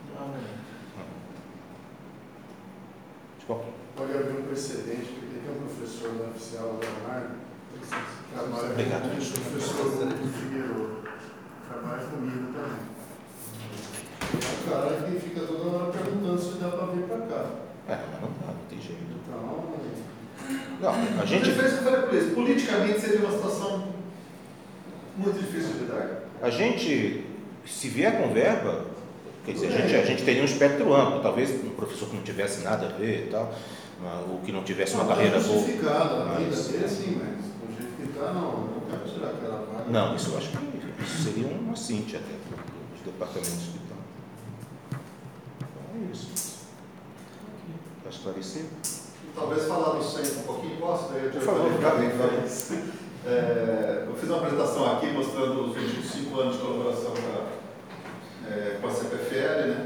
S8: Pode haver um precedente, porque tem um professor da oficial, Leonardo,
S1: obrigado.
S8: O professor Figueiredo trabalha comigo também. O cara que fica toda hora perguntando se dá para vir para cá.
S1: Mas não tem jeito.
S8: Então,
S1: não, a gente
S3: fez o que eu falei para eles. Politicamente seria uma situação muito difícil de lidar.
S1: A gente, se vier com verba, quer dizer, a gente teria um espectro amplo. Talvez um professor que não tivesse nada a ver e tal, ou que não tivesse uma carreira boa.
S8: Ainda assim, mas do jeito que está, não quero tirar aquela vaga.
S1: Não, isso eu acho que isso seria uma cinte até para os departamentos que estão. Então é isso. Está esclarecido?
S3: Talvez falar do centro um pouquinho, posso?
S1: Por favor,
S3: eu fiz uma apresentação aqui mostrando os últimos 5 anos de colaboração com a CPFL, né?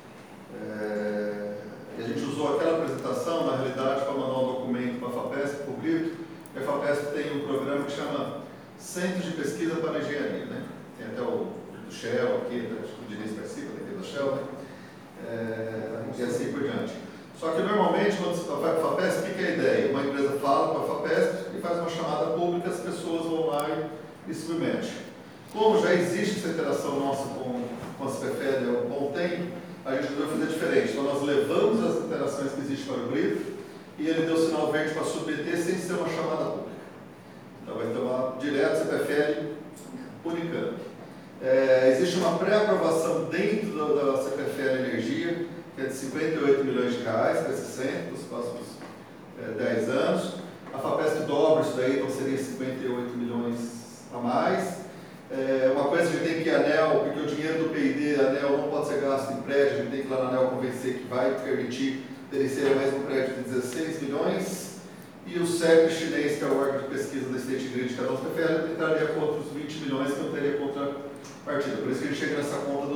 S3: E a gente usou aquela apresentação, na realidade, para mandar um documento para a FAPESP, para o Brito. E a FAPESP tem um programa que chama Centro de Pesquisa para a Engenharia, né? Tem até o do Shell aqui, acho que o Diniz participa daqui do Shell, né? E assim por diante. Só que normalmente, quando você vai para a FAPESP, o que é a ideia? Uma empresa fala para a FAPESP e faz uma chamada pública, as pessoas vão lá e submetem. Como já existe essa interação nossa com a CPFL há um bom tempo, a gente resolveu fazer diferente. Então nós levamos as interações que existem para o Brito e ele deu sinal verde para submeter sem ser uma chamada pública. Então vai ter uma direto CPFL Unicamp. Existe uma pré-aprovação dentro da CPFL Energia, que é de 58 milhões de reais para esse centro, nos próximos 10 anos. A FAPESP dobra isso daí, então seria 58 milhões a mais. Uma coisa que a gente tem que ir ANEL, porque o dinheiro do PID, ANEL não pode ser gasto em prédio, a gente tem que ir lá na ANEL convencer que vai permitir ter mais um prédio de 16 milhões. E o CEP chinês, que é o órgão de pesquisa da State Grid, que é a nossa PFL, entraria com outros 20 milhões que não teria contrapartida. Por isso que a gente chega nessa conta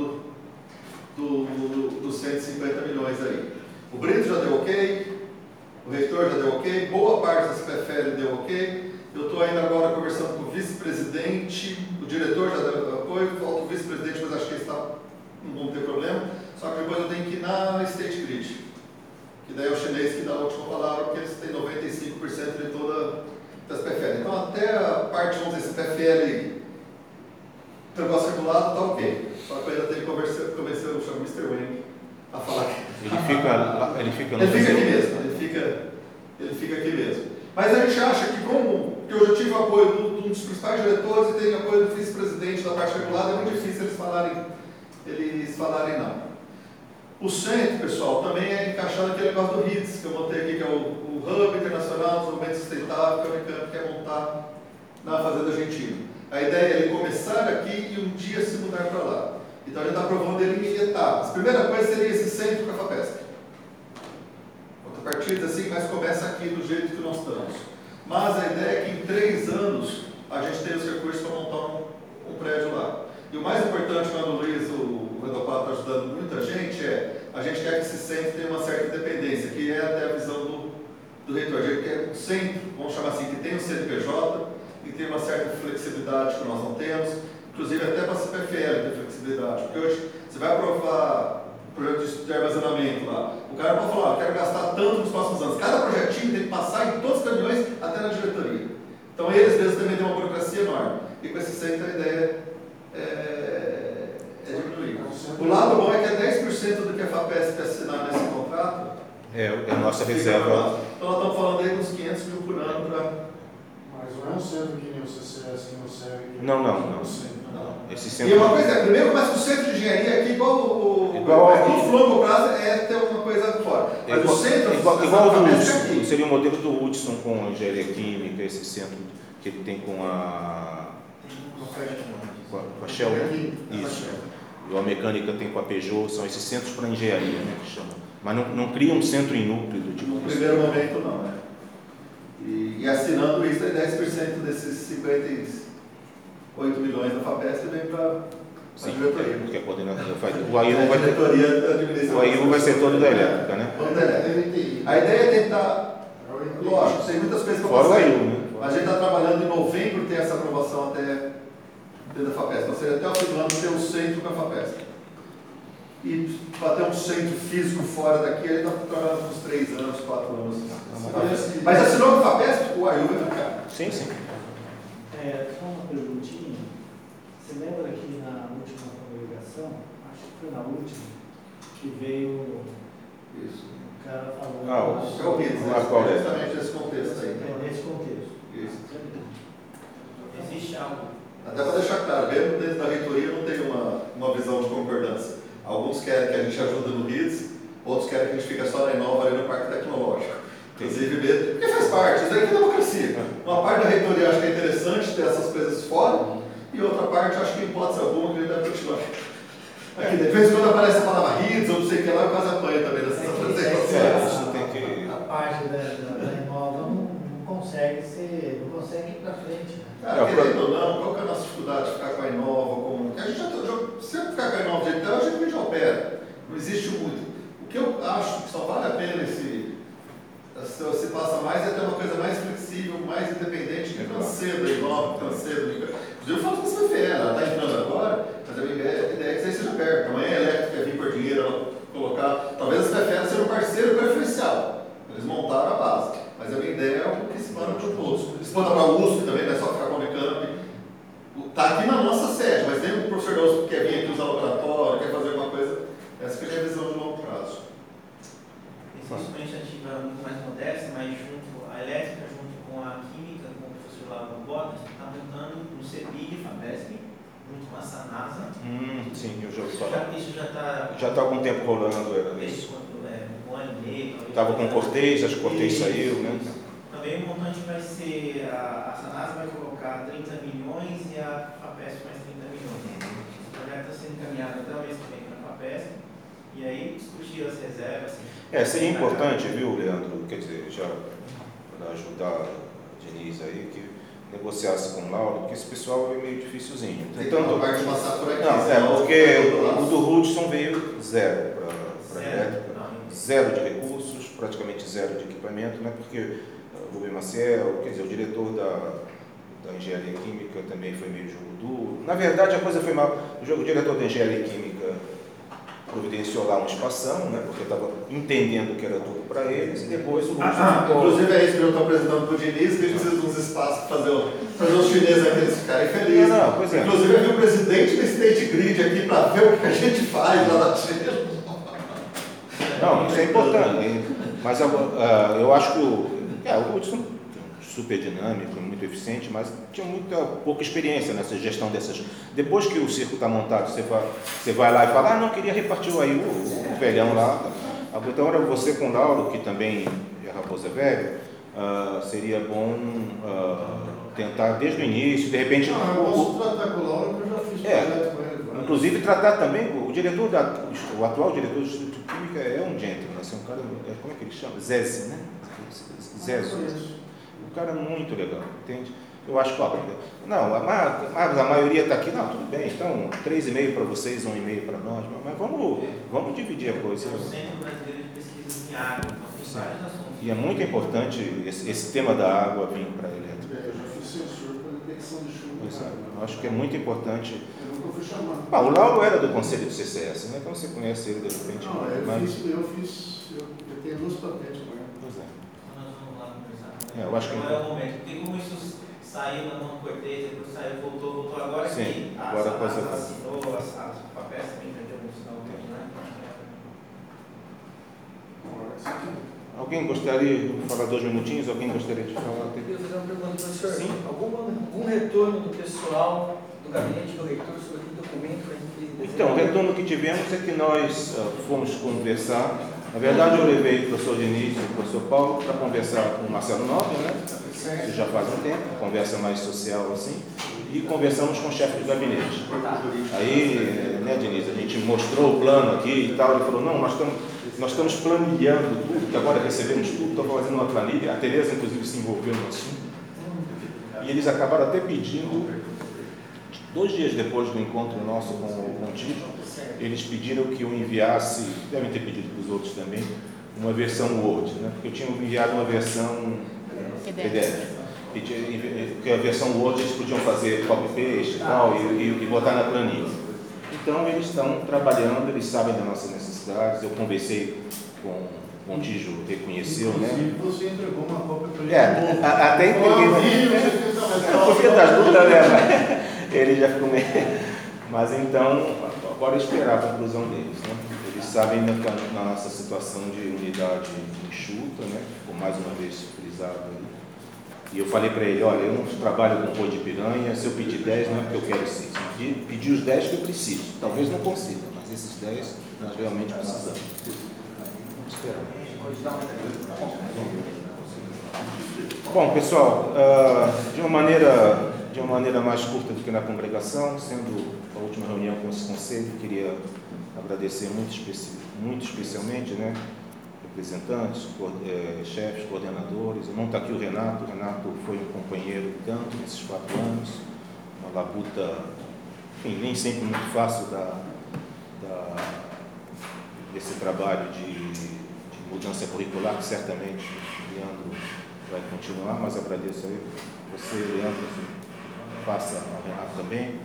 S3: dos 150 milhões aí. O Brito já deu ok, o reitor já deu ok, boa parte da CPFL deu ok. Eu estou ainda agora conversando com o vice-presidente, o diretor já deu apoio, falta o vice-presidente, mas acho que não vão ter problema. Só que depois eu tenho que ir na State Grid, que daí é o chinês que dá a última palavra, porque eles têm 95% de toda a CPFL. Então até a parte, vamos dizer, CPFL, negócio regulado, está ok. Só que eu ainda tenho que convencer o chamo Mr. Wang a falar aqui.
S1: Ele fica
S3: aqui mesmo, ele fica aqui mesmo. Mas a gente acha que, como eu já tive o apoio de um dos principais diretores e tenho apoio do vice-presidente da parte regulada, é muito difícil eles falarem não. O centro, pessoal, também é encaixado naquele negócio do RITS, que eu montei aqui, que é o Hub Internacional de Desenvolvimento Sustentável, que a Unicamp quer montar na Fazenda Argentina. A ideia é ele começar aqui e um dia se mudar para lá. Então a gente está provando ele em etapas. A primeira coisa seria esse centro com a FAPESP. Contrapartidas assim, aqui do jeito que nós estamos. Mas a ideia é que em 3 anos a gente tenha os recursos para montar um prédio lá. E o mais importante, quando o Luiz, o Vedopato está ajudando muita gente, a gente quer que esse centro tenha uma certa independência, que é até a visão do reitor. A gente quer um centro, vamos chamar assim, que tenha um CNPJ e tenha uma certa flexibilidade que nós não temos, inclusive até para a CPFL ter flexibilidade, porque hoje você vai aprovar projeto de armazenamento lá, o cara pode falar, quero gastar tanto nos próximos anos, cada projetinho tem que passar em todos os caminhões até na diretoria. Então eles mesmos também têm uma burocracia enorme, e com esse centro a ideia é diminuir. O lado bom é que é 10% do que a FAPESP assinar nesse contrato
S1: é a nossa reserva.
S3: Então nós estamos falando aí dos 500 mil por ano para...
S8: Mas não é um centro que nem o CCS, que não serve...
S1: Não. Esse centro...
S3: E uma coisa, primeiro começa com o centro de engenharia aqui, igual o longo prazo é ter uma coisa fora. Mas o centro...
S1: Igual ao do Hudson, seria o modelo do Hudson com a engenharia química, esse centro que ele tem com a Shell, isso. E a mecânica tem com a Peugeot, são esses centros para engenharia, né, que chamam. Mas não cria um centro em núcleo do tipo.
S3: No primeiro momento não, né? E assinando isso, 10% desses 58 milhões da FAPESP vem para a diretoria.
S1: Porque a coordenação o AIU vai ser todo da elétrica, né?
S3: Todo da elétrica. A ideia é tentar, lógico, tem muitas coisas para
S1: fora o AIU, né?
S3: A gente está trabalhando em novembro, ter essa aprovação até dentro da FAPESP. Ou seja, até o fim do ano ter um centro com a FAPESP. E para ter um centro físico fora daqui, ele está trabalhando uns 3 anos, 4 anos. Mas assinou com a FAPESP, o AIU vai ficar.
S1: Sim.
S7: Só uma perguntinha. Você lembra que na última congregação, acho que foi na última, que veio
S3: isso.
S7: O cara falando...
S3: Exatamente esse contexto aí.
S7: Nesse contexto.
S3: Isso.
S9: Existe algo.
S3: Até para deixar claro, mesmo dentro da reitoria não tem uma visão de concordância. Alguns querem que a gente ajude no RITS, outros querem que a gente fique só na Inova ali no Parque Tecnológico. Inclusive mesmo, porque faz parte, isso aí é democracia. Uma parte da reitoria acha que é interessante ter essas coisas fora, e outra parte acha que em hipótese alguma que ele deve continuar. Aqui, de vez em quando aparece a palavra RITS ou não sei o que lá, eu quase apanho também dessas apresentações.
S7: A parte da Inova não consegue ir para frente.
S3: Querendo ou não, qual que é a nossa dificuldade de ficar com a Inova? A gente se ficar com a Inova de jeito, a gente já opera. Não existe muito. O que eu acho que só vale a pena se passa mais é ter uma coisa mais flexível, mais independente, que tão cedo a Inova, tão cedo. Inclusive eu falo com a CFL, ela está entrando agora, mas a minha ideia é que isso aí seja perto. Amanhã a elétrica quer vir por dinheiro, ela colocar. Talvez a CFL seja um parceiro preferencial. Eles montaram a base. Mas a minha ideia é o que se manda para todos. Expanda para a USP também, não é só ficar com a Unicamp. Está aqui na nossa sede, mas tem um professor da USP que quer vir aqui usar o laboratório, quer fazer alguma coisa. Essa que é a minha visão de longo prazo.
S9: Existe uma iniciativa muito mais modesta, mas a elétrica junto com a química, com o professor Lauro Botas, está montando um CEPI de FAPESP, junto com a SANASA.
S1: Sim, eu já ouvi falar.
S9: Isso já está...
S1: Já está há algum tempo rolando, era isso.
S9: Um ano e meio.
S1: Estava com Cortez, acho que Cortez saiu, né?
S9: Também o montante vai ser, a SANASA vai colocar 30 milhões e a FAPESP mais 30 milhões. O projeto está sendo encaminhado até o mês que vem para a FAPESP, e aí discutir as reservas.
S1: Seria importante, viu, Leandro, quer dizer, já para ajudar a Denise aí, que negociasse com o Lauro, porque esse pessoal é meio dificilzinho.
S3: Tentando parte passar por aqui.
S1: Não, porque o do Hudson veio zero para a elétrica. Zero de recursos, praticamente zero de equipamento, né? Porque o Rubem Maciel, quer dizer, o diretor da engenharia química também foi meio jogo duro. Na verdade, a coisa foi mal. O diretor da engenharia química providenciou lá uma expansão, né? Porque estava entendendo que era tudo para eles, e depois o Hudson
S3: inclusive é isso que eu estou apresentando para o Diniz, que a gente precisa de uns espaços para fazer os chineses aqui eles ficarem felizes.
S1: Pois é.
S3: Inclusive eu vi o presidente do State Grid aqui para ver o que a gente faz lá na China.
S1: Não, isso é importante, mas eu acho que o Hudson super dinâmico, muito eficiente, mas tinha pouca experiência nessa gestão dessas. Depois que o circo está montado, você vai lá e fala, não, queria repartir o velhão lá. Então era você com o Lauro, que também é Raposa Velha, seria bom tentar desde o início, de repente...
S8: eu posso tratar com o Lauro, porque eu já fiz projeto com ele.
S1: Inclusive tratar também, o atual diretor do Instituto Químico que é um gentleman, assim, um cara, como é que ele chama? Zeze, né? Zezo. Um cara muito legal, entende? Eu acho que, ó, não, a maioria está aqui, não, tudo bem, então 3,5 para vocês, 1,5 para nós, mas vamos dividir a coisa.
S12: É o Centro Brasileiro de Pesquisas em Água, então tem vários assuntos.
S1: E é muito importante esse tema da água vir para a elétrica.
S8: Eu já fiz censura para detecção de chuva.
S1: Eu acho que é muito importante.
S8: Eu nunca fui chamado.
S1: O Lauro era do Conselho do CCS, né? Então você conhece ele de repente.
S8: Não, eu tenho 2 patentes com ele.
S1: Pois é.
S12: Nós vamos lá conversar.
S1: Eu acho que
S12: não é o momento, porque como isso saiu na mão do Cortez, depois saiu, voltou agora
S1: sim,
S12: sim.
S1: Agora a coisa
S12: assinou, as papéis também vendeu no sinal, né?
S1: Alguém gostaria de falar 2 minutinhos? Alguém gostaria de falar?
S6: Eu queria fazer uma pergunta, professor.
S1: Sim.
S6: Algum retorno do pessoal do gabinete do reitor sobre aquele documento que a gente...
S1: Então, o retorno que tivemos é que nós fomos conversar. Na verdade, eu levei o professor Diniz e o professor Paulo para conversar com o Marcelo Nobre, né? Isso já faz um tempo, conversa mais social assim, e conversamos com o chefe do gabinete. Aí, né, Diniz, a gente mostrou o plano aqui e tal, ele falou, não, nós estamos planilhando tudo, que agora recebemos tudo, estamos fazendo uma planilha, a Tereza, inclusive, se envolveu no assunto, e eles acabaram até pedindo, 2 dias depois do encontro nosso com o Tito, eles pediram que eu enviasse, devem ter pedido para os outros também, uma versão Word, né? Porque eu tinha enviado uma versão PDF. Porque a versão Word eles podiam fazer copy-paste e tal, e botar na planilha. Então eles estão trabalhando, eles sabem das nossas necessidades. Eu conversei com o Tijo, reconheceu, né?
S8: Você entregou uma cópia para ele.
S1: Até entreguei. Porque das dúvidas, né? Ele já ficou meio. Mas então, agora esperar a conclusão deles, né? Eles sabem da nossa situação de unidade enxuta, né? Ficou mais uma vez frisado ali. E eu falei para ele, olha, eu não trabalho com boi de piranha, se eu pedir 10 não é porque eu quero 6. Pedir os 10 que eu preciso. Talvez não consiga, mas esses 10 nós realmente precisamos. Vamos esperar. Bom, pessoal, de uma maneira mais curta do que na congregação, sendo a última reunião com esse conselho, queria agradecer muito especialmente, né, representantes, chefes, coordenadores. Não está aqui o Renato foi um companheiro tanto nesses 4 anos, uma labuta, enfim, nem sempre muito fácil desse trabalho de mudança curricular, que certamente o Leandro vai continuar, mas agradeço aí você, Leandro, passa ao Renato também,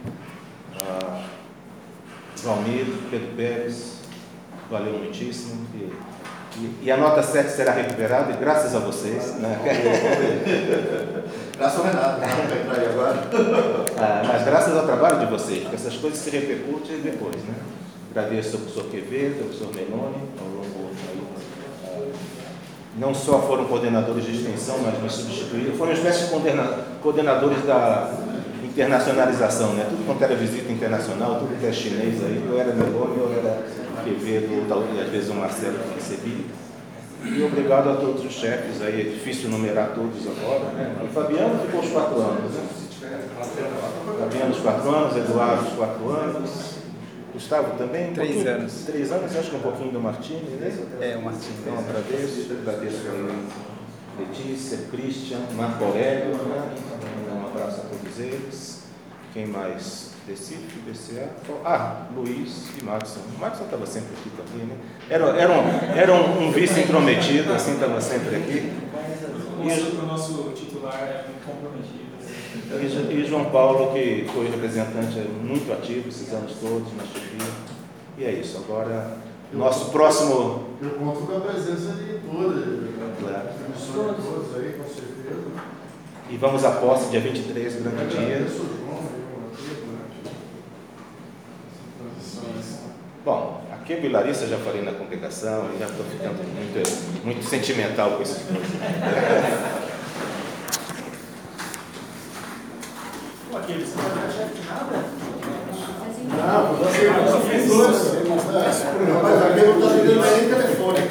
S1: Valmir, Pedro Pérez, valeu muitíssimo. E a nota 7 será recuperada, e graças a vocês. Né?
S3: Graças ao Renato, vai entrar aí agora.
S1: Mas graças ao trabalho de vocês, porque essas coisas se repercutem depois. Né? Agradeço ao professor Quevedo, ao professor Meloni, ao longo aí. Não só foram coordenadores de extensão, mas me substituíram, foram uma espécie de coordenadores da internacionalização, né? Tudo quanto era visita internacional, tudo que é chinês aí, eu era Meloni, eu era Quevedo, ou às vezes o Marcelo que recebi. E obrigado a todos os chefes, aí é difícil numerar todos agora, né? E Fabiano ficou os 4 anos, né? Fabiano os 4 anos, Eduardo os 4 anos, Gustavo também?
S11: 3 anos.
S1: 3 anos, acho que um pouquinho do Martini, né?
S11: O Martini.
S1: Então agradeço aí Letícia, Christian, Marco Aurélio, né? Um abraço a todos eles. Quem mais? Recife, BCA, Luiz e Maxson. O Maxson estava sempre aqui também, né? Era um vice intrometido, assim, estava sempre aqui.
S4: O nosso titular é muito comprometido.
S1: E João Paulo, que foi representante muito ativo esses anos todos na chefia. E é isso. Agora, nosso próximo.
S8: Eu conto com a presença de todos,
S1: claro.
S8: todos aí, com certeza.
S1: E vamos à posse, dia 23, grande dia. Bom, aqui eu e Larissa já falei na congregação, e já estou ficando muito sentimental com isso.
S4: Aqui, você não vai achar que nada?
S3: Não, você fez 2. Mas aqui não está me dando nem telefone.